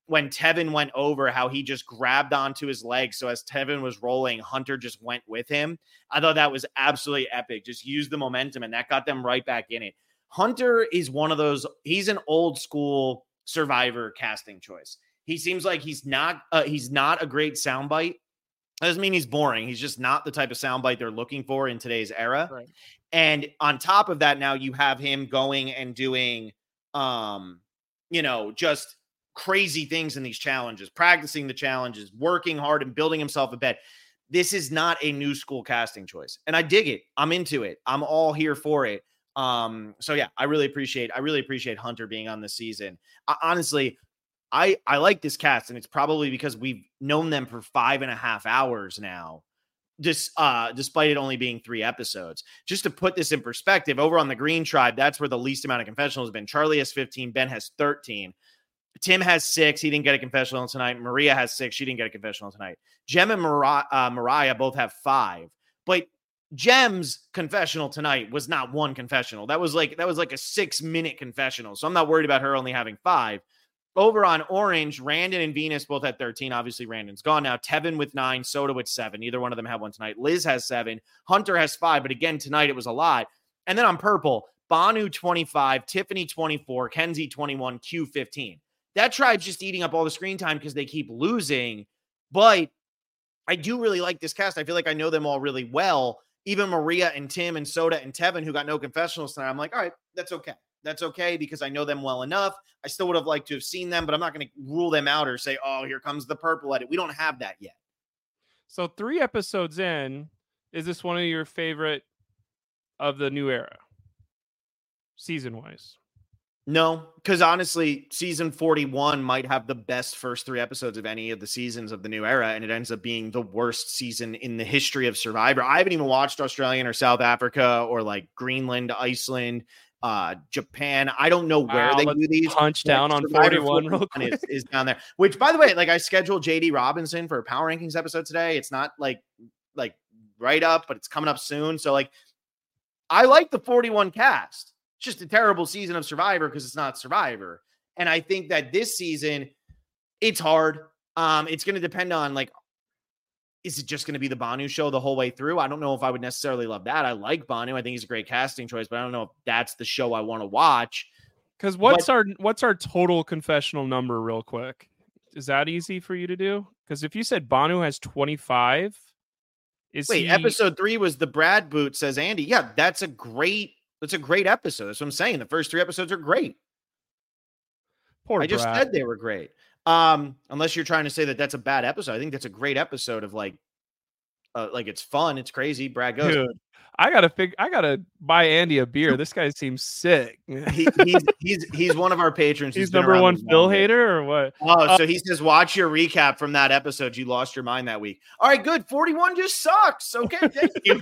when Tevin went over, how he just grabbed onto his leg. So as Tevin was rolling, Hunter just went with him. I thought that was absolutely epic. Just use the momentum, and that got them right back in it. Hunter is one of those, he's an old school Survivor casting choice. He seems like he's not, uh, he's not a great soundbite. That doesn't mean he's boring. He's just not the type of soundbite they're looking for in today's era. Right. And on top of that, now you have him going and doing, um, you know, just crazy things in these challenges, practicing the challenges, working hard and building himself a bed. This is not a new school casting choice. And I dig it. I'm into it. I'm all here for it. Um, so yeah, I really appreciate, I really appreciate Hunter being on this season. I, honestly, I, I like this cast, and it's probably because we've known them for five and a half hours now, just, uh, despite it only being three episodes. Just to put this in perspective, over on the Green Tribe, that's where the least amount of confessionals have been. Charlie has fifteen, Ben has thirteen. Tim has six. He didn't get a confessional tonight. Maria has six. She didn't get a confessional tonight. Jem and Mariah, uh, Mariah both have five. But Jem's confessional tonight was not one confessional. That was like that was like a six-minute confessional. So I'm not worried about her only having five. Over on Orange, Randon and Venus both had thirteen. Obviously, Randon's gone now. Tevin with nine. Soda with seven. Neither one of them had one tonight. Liz has seven. Hunter has five. But again, tonight it was a lot. And then on Purple, Banu twenty-five, Tiffany twenty-four, Kenzie twenty-one, Q fifteen. That tribe's just eating up all the screen time because they keep losing. But I do really like this cast. I feel like I know them all really well. Even Maria and Tim and Soda and Tevin, who got no confessionals tonight, I'm like, all right, that's okay. That's okay because I know them well enough. I still would have liked to have seen them, but I'm not going to rule them out or say, oh, here comes the purple edit. We don't have that yet. So three episodes in, is this one of your favorite of the new era, season-wise? No, because honestly, season forty-one might have the best first three episodes of any of the seasons of the new era, and it ends up being the worst season in the history of Survivor. I haven't even watched Australian or South Africa or like Greenland, Iceland, uh, Japan. I don't know where wow, they do these. Punch down like, on forty-one real quick. Is, is down there. Which, by the way, like I scheduled J D Robinson for a Power Rankings episode today. It's not like like right up, but it's coming up soon. So like, I like the forty-one cast. Just a terrible season of Survivor because it's not Survivor. And I think that this season, it's hard. Um, it's going to depend on, like, is it just going to be the Banu show the whole way through? I don't know if I would necessarily love that. I like Banu. I think he's a great casting choice, but I don't know if that's the show I want to watch. Because what's but, our what's our total confessional number real quick? Is that easy for you to do? Because if you said Banu has twenty-five, is wait, he... episode three was the Brad boot, says Andy. Yeah, that's a great That's a great episode. That's what I'm saying. The first three episodes are great. Poor I just Brad. said they were great. Um, unless you're trying to say that that's a bad episode. I think that's a great episode of like, uh, like it's fun. It's crazy. Brad goes, Dude, I gotta fig- I gotta buy Andy a beer. This guy seems sick. he, he's he's he's one of our patrons. He's number one Phil hater or what? Oh, uh, so he says, watch your recap from that episode. You lost your mind that week. All right, good. forty-one just sucks. Okay, thank you.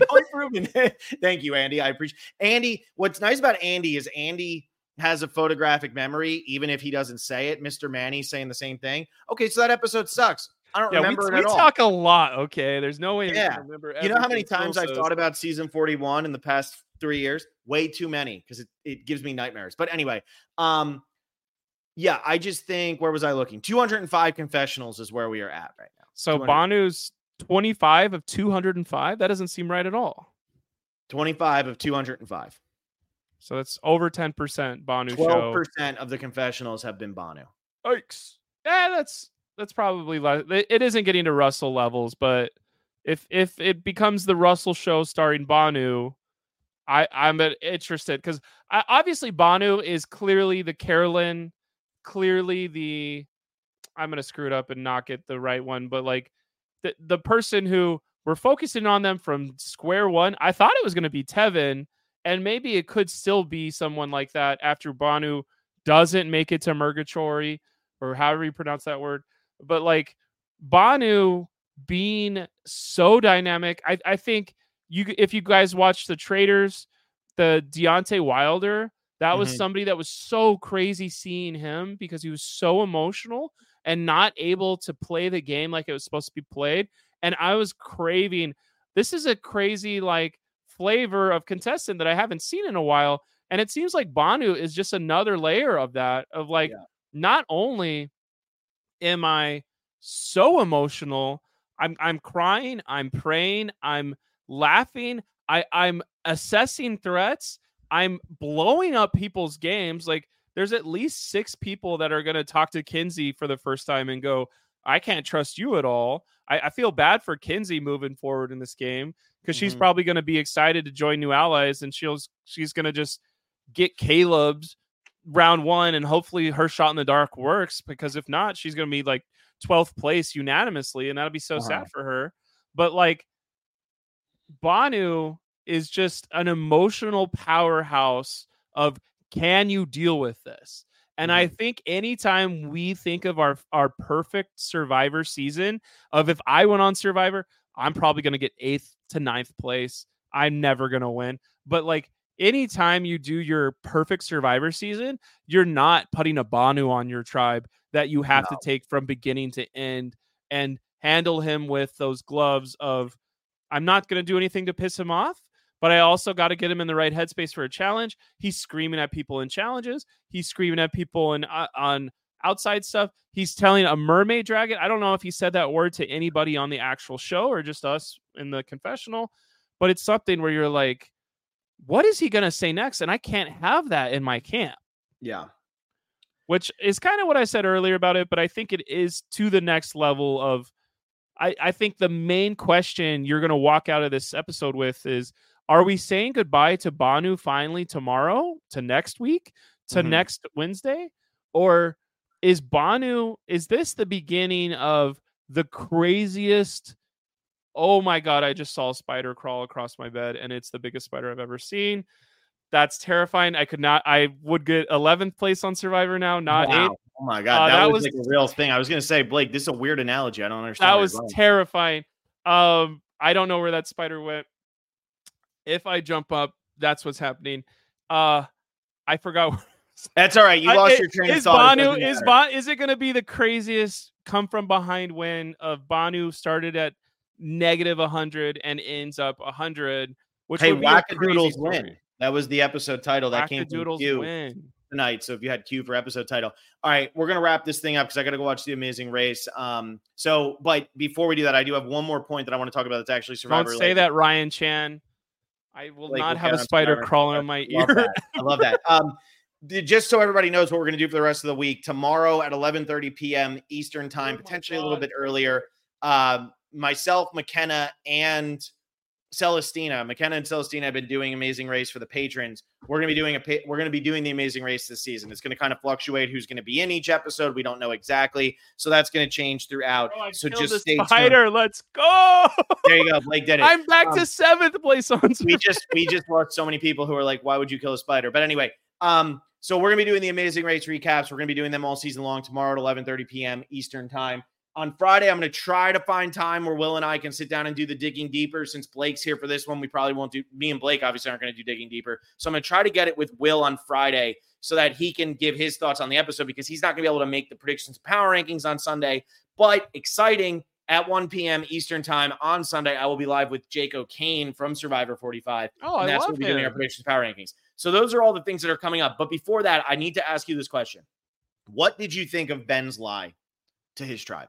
Thank you, Andy. I appreciate Andy. What's nice about Andy is Andy has a photographic memory, even if he doesn't say it. Mister Manny saying the same thing. Okay, so that episode sucks. I don't yeah, remember we, it we at all. talk a lot. Okay, there's no way. Yeah, to remember. You know how many everything times Phil I've says. thought about season forty-one in the past three years? Way too many because it, it gives me nightmares. But anyway, um, yeah, I just think, where was I looking? two hundred five confessionals is where we are at right now. So Banu's twenty-five of two hundred five. That doesn't seem right at all. twenty-five of two hundred five. So that's over ten percent Banu show. twelve percent of the confessionals have been Banu. Yikes. Yeah, that's that's probably less. It isn't getting to Russell levels, but if if it becomes the Russell show starring Banu, I I'm interested because obviously Banu is clearly the Carolyn, clearly the I'm gonna screw it up and not get the right one, but like the the person who we're focusing on them from square one. I thought it was gonna be Tevin, and maybe it could still be someone like that after Banu doesn't make it to Murgatrory or however you pronounce that word. But like Banu being so dynamic, I, I think you if you guys watch the Traders, the Deontay Wilder, that was mm-hmm. somebody that was so crazy seeing him because he was so emotional and not able to play the game like it was supposed to be played. And I was craving, this is a crazy like flavor of contestant that I haven't seen in a while. And it seems like Banu is just another layer of that, of like, yeah. not only am I so emotional. I'm I'm crying, I'm praying, I'm laughing, I, I'm assessing threats, I'm blowing up people's games. Like there's at least six people that are gonna talk to Kinsey for the first time and go, I can't trust you at all. I, I feel bad for Kinsey moving forward in this game because mm-hmm. she's probably gonna be excited to join new allies and she'll she's gonna just get Caleb's round one and hopefully her shot in the dark works, because if not, she's gonna be like twelfth place unanimously, and that'll be so uh-huh. sad for her. But like Banu is just an emotional powerhouse of, can you deal with this? And mm-hmm. I think anytime we think of our our perfect Survivor season of, if I went on Survivor, I'm probably going to get eighth to ninth place. I'm never going to win. But like anytime you do your perfect Survivor season, you're not putting a Banu on your tribe that you have no. to take from beginning to end and handle him with those gloves of, I'm not going to do anything to piss him off, but I also got to get him in the right headspace for a challenge. He's screaming at people in challenges. He's screaming at people in, uh, on outside stuff. He's telling a mermaid dragon. I don't know if he said that word to anybody on the actual show or just us in the confessional, but it's something where you're like, what is he going to say next? And I can't have that in my camp. Yeah. Which is kind of what I said earlier about it, but I think it is to the next level of, I, I think the main question you're going to walk out of this episode with is, are we saying goodbye to Banu finally tomorrow, to next week, to mm-hmm. next Wednesday? Or is Banu, is this the beginning of the craziest, oh my God, I just saw a spider crawl across my bed and it's the biggest spider I've ever seen. That's terrifying. I could not, I would get eleventh place on Survivor now, not wow. eighth. Oh my God. Uh, that, that was, was like a real thing. I was going to say, Blake, this is a weird analogy. I don't understand. That was terrifying. Um, I don't know where that spider went. If I jump up, that's what's happening. Uh, I forgot. That's all right. You lost I, your train is of thought. Banu, is, ba- is it going to be the craziest come from behind win of Banu started at negative one hundred and ends up one hundred? Which hey, would be Wackadoodles win. That was the episode title that came from Q win. tonight. So if you had Q for episode title. All right, we're going to wrap this thing up because I got to go watch The Amazing Race. Um, so, but before we do that, I do have one more point that I want to talk about that's actually Survivor. Don't say that, Ryan Chan. I will like, not have a spider crawling on my ear. Love that. I love that. Um, just so everybody knows what we're going to do for the rest of the week, tomorrow at eleven thirty p.m. Eastern time, oh potentially God. a little bit earlier, um, myself, McKenna, and Celestina, McKenna and Celestina have been doing Amazing Race for the patrons. We're going to be doing a we're going to be doing the Amazing Race this season. It's going to kind of fluctuate who's going to be in each episode. We don't know exactly, so that's going to change throughout. Oh, so just stay spider. tuned. Let's go. There you go. Blake did it. I'm back um, to seventh place on. we just we just lost so many people who are like, why would you kill a spider? But anyway, um, so we're going to be doing the Amazing Race recaps. We're going to be doing them all season long tomorrow at eleven thirty p.m. Eastern time. On Friday, I'm going to try to find time where Will and I can sit down and do the Digging Deeper. Since Blake's here for this one, we probably won't do, me and Blake obviously aren't going to do Digging Deeper. So I'm going to try to get it with Will on Friday so that he can give his thoughts on the episode, because he's not going to be able to make the predictions power rankings on Sunday. But exciting, at one p.m. Eastern time on Sunday, I will be live with Jake O'Kane from Survivor forty-five. Oh, and I that's love what we'll be him. doing our predictions power rankings. So those are all the things that are coming up. But before that, I need to ask you this question. What did you think of Ben's lie to his tribe?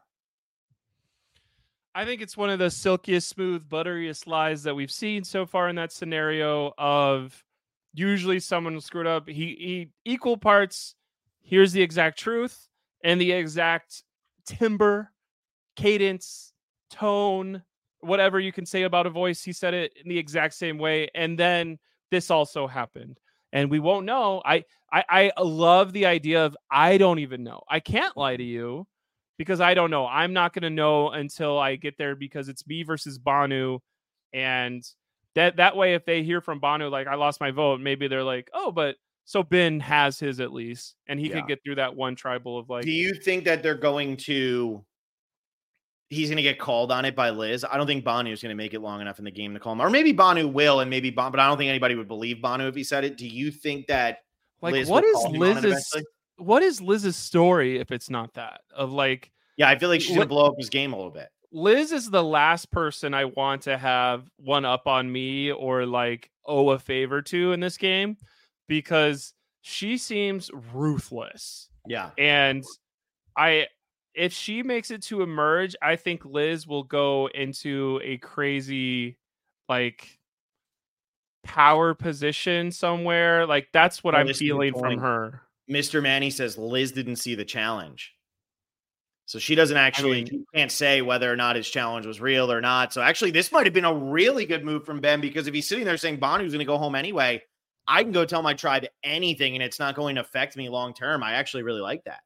I think it's one of the silkiest, smooth, butteriest lies that we've seen so far in that scenario of usually someone screwed up. He, he equal parts, here's the exact truth and the exact timbre, cadence, tone, whatever you can say about a voice. He said it in the exact same way. And then this also happened. And we won't know. I, I, I love the idea of, I don't even know. I can't lie to you. Because I don't know. I'm not going to know until I get there, because it's me versus Banu. And that that way, if they hear from Banu, like, I lost my vote, maybe they're like, oh, but so Ben has his at least. And he yeah. could get through that one tribal of like. Do you think that they're going to, he's going to get called on it by Liz? I don't think Banu is going to make it long enough in the game to call him. Or maybe Banu will, and maybe Banu, but I don't think anybody would believe Banu if he said it. Do you think that like, Liz what will is call him Liz's what is Liz's story if it's not that of like, yeah, I feel like she's going to blow up his game a little bit. Liz is the last person I want to have one up on me or like owe a favor to in this game, because she seems ruthless. Yeah. And I if she makes it to Emerge, I think Liz will go into a crazy, like, power position somewhere. Like, that's what Oh, I'm this is a good feeling from point. her. Mister Manny says Liz didn't see the challenge. So she doesn't actually, I mean, she can't say whether or not his challenge was real or not. So actually, this might have been a really good move from Ben, because if he's sitting there saying Bonu's going to go home anyway, I can go tell my tribe anything and it's not going to affect me long term. I actually really like that.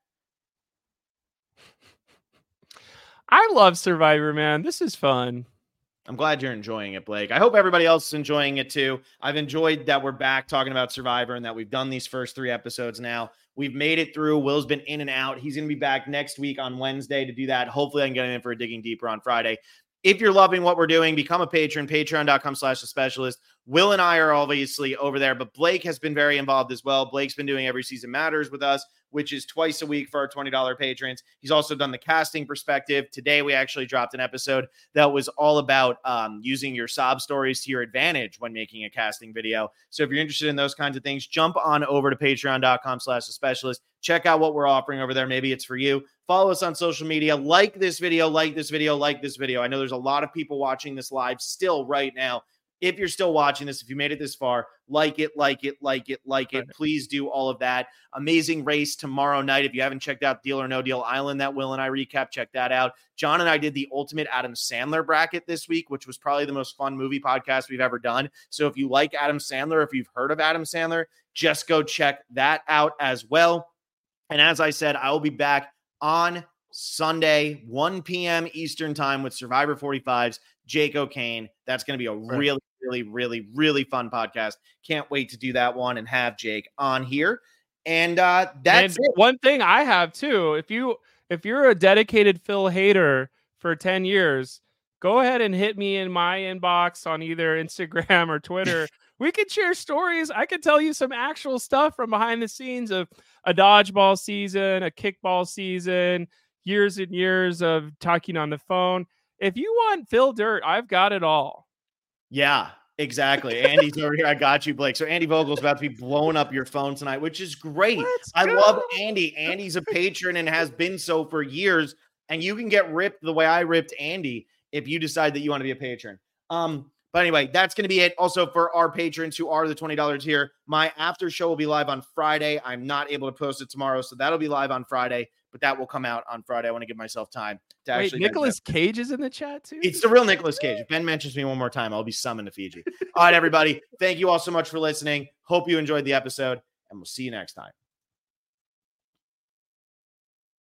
I love Survivor, man. This is fun. I'm glad you're enjoying it, Blake. I hope everybody else is enjoying it too. I've enjoyed that we're back talking about Survivor and that we've done these first three episodes now. We've made it through. Will's been in and out. He's going to be back next week on Wednesday to do that. Hopefully I can get him in for a Digging Deeper on Friday. If you're loving what we're doing, become a patron, patreon.com slash the specialist. Will and I are obviously over there, but Blake has been very involved as well. Blake's been doing Every Season Matters with us, which is twice a week for our twenty dollars patrons. He's also done the casting perspective. Today, we actually dropped an episode that was all about um, using your sob stories to your advantage when making a casting video. So if you're interested in those kinds of things, jump on over to patreon.com slash the specialist. Check out what we're offering over there. Maybe it's for you. Follow us on social media. Like this video, like this video, like this video. I know there's a lot of people watching this live still right now. If you're still watching this, if you made it this far, like it, like it, like it, like it. Please do all of that. Amazing race tomorrow night. If you haven't checked out Deal or No Deal Island that Will and I recap, check that out. John and I did the ultimate Adam Sandler bracket this week, which was probably the most fun movie podcast we've ever done. So if you like Adam Sandler, if you've heard of Adam Sandler, just go check that out as well. And as I said, I will be back on Sunday, one p.m. Eastern time with Survivor forty-five's Jake O'Kane. That's going to be a really, really, really, really fun podcast. Can't wait to do that one and have Jake on here. And uh, that's and it. One thing I have too, if you if you're a dedicated Phil hater for ten years, go ahead and hit me in my inbox on either Instagram or Twitter. We could share stories. I could tell you some actual stuff from behind the scenes of a dodgeball season, a kickball season, years and years of talking on the phone. If you want Phil Dirt, I've got it all. Yeah, exactly. Andy's over here. I got you, Blake. So Andy Vogel's about to be blowing up your phone tonight, which is great. Let's I go. love Andy. Andy's a patron and has been so for years. And you can get ripped the way I ripped Andy if you decide that you want to be a patron. Um, But anyway, that's going to be it. Also, for our patrons who are the twenty dollars here, my after show will be live on Friday. I'm not able to post it tomorrow, so that'll be live on Friday, but that will come out on Friday. I want to give myself time to Wait, actually. Nicolas Cage is in the chat too? It's the real Nicolas Cage. If Ben mentions me one more time, I'll be summoned to Fiji. All right, everybody. Thank you all so much for listening. Hope you enjoyed the episode, and we'll see you next time.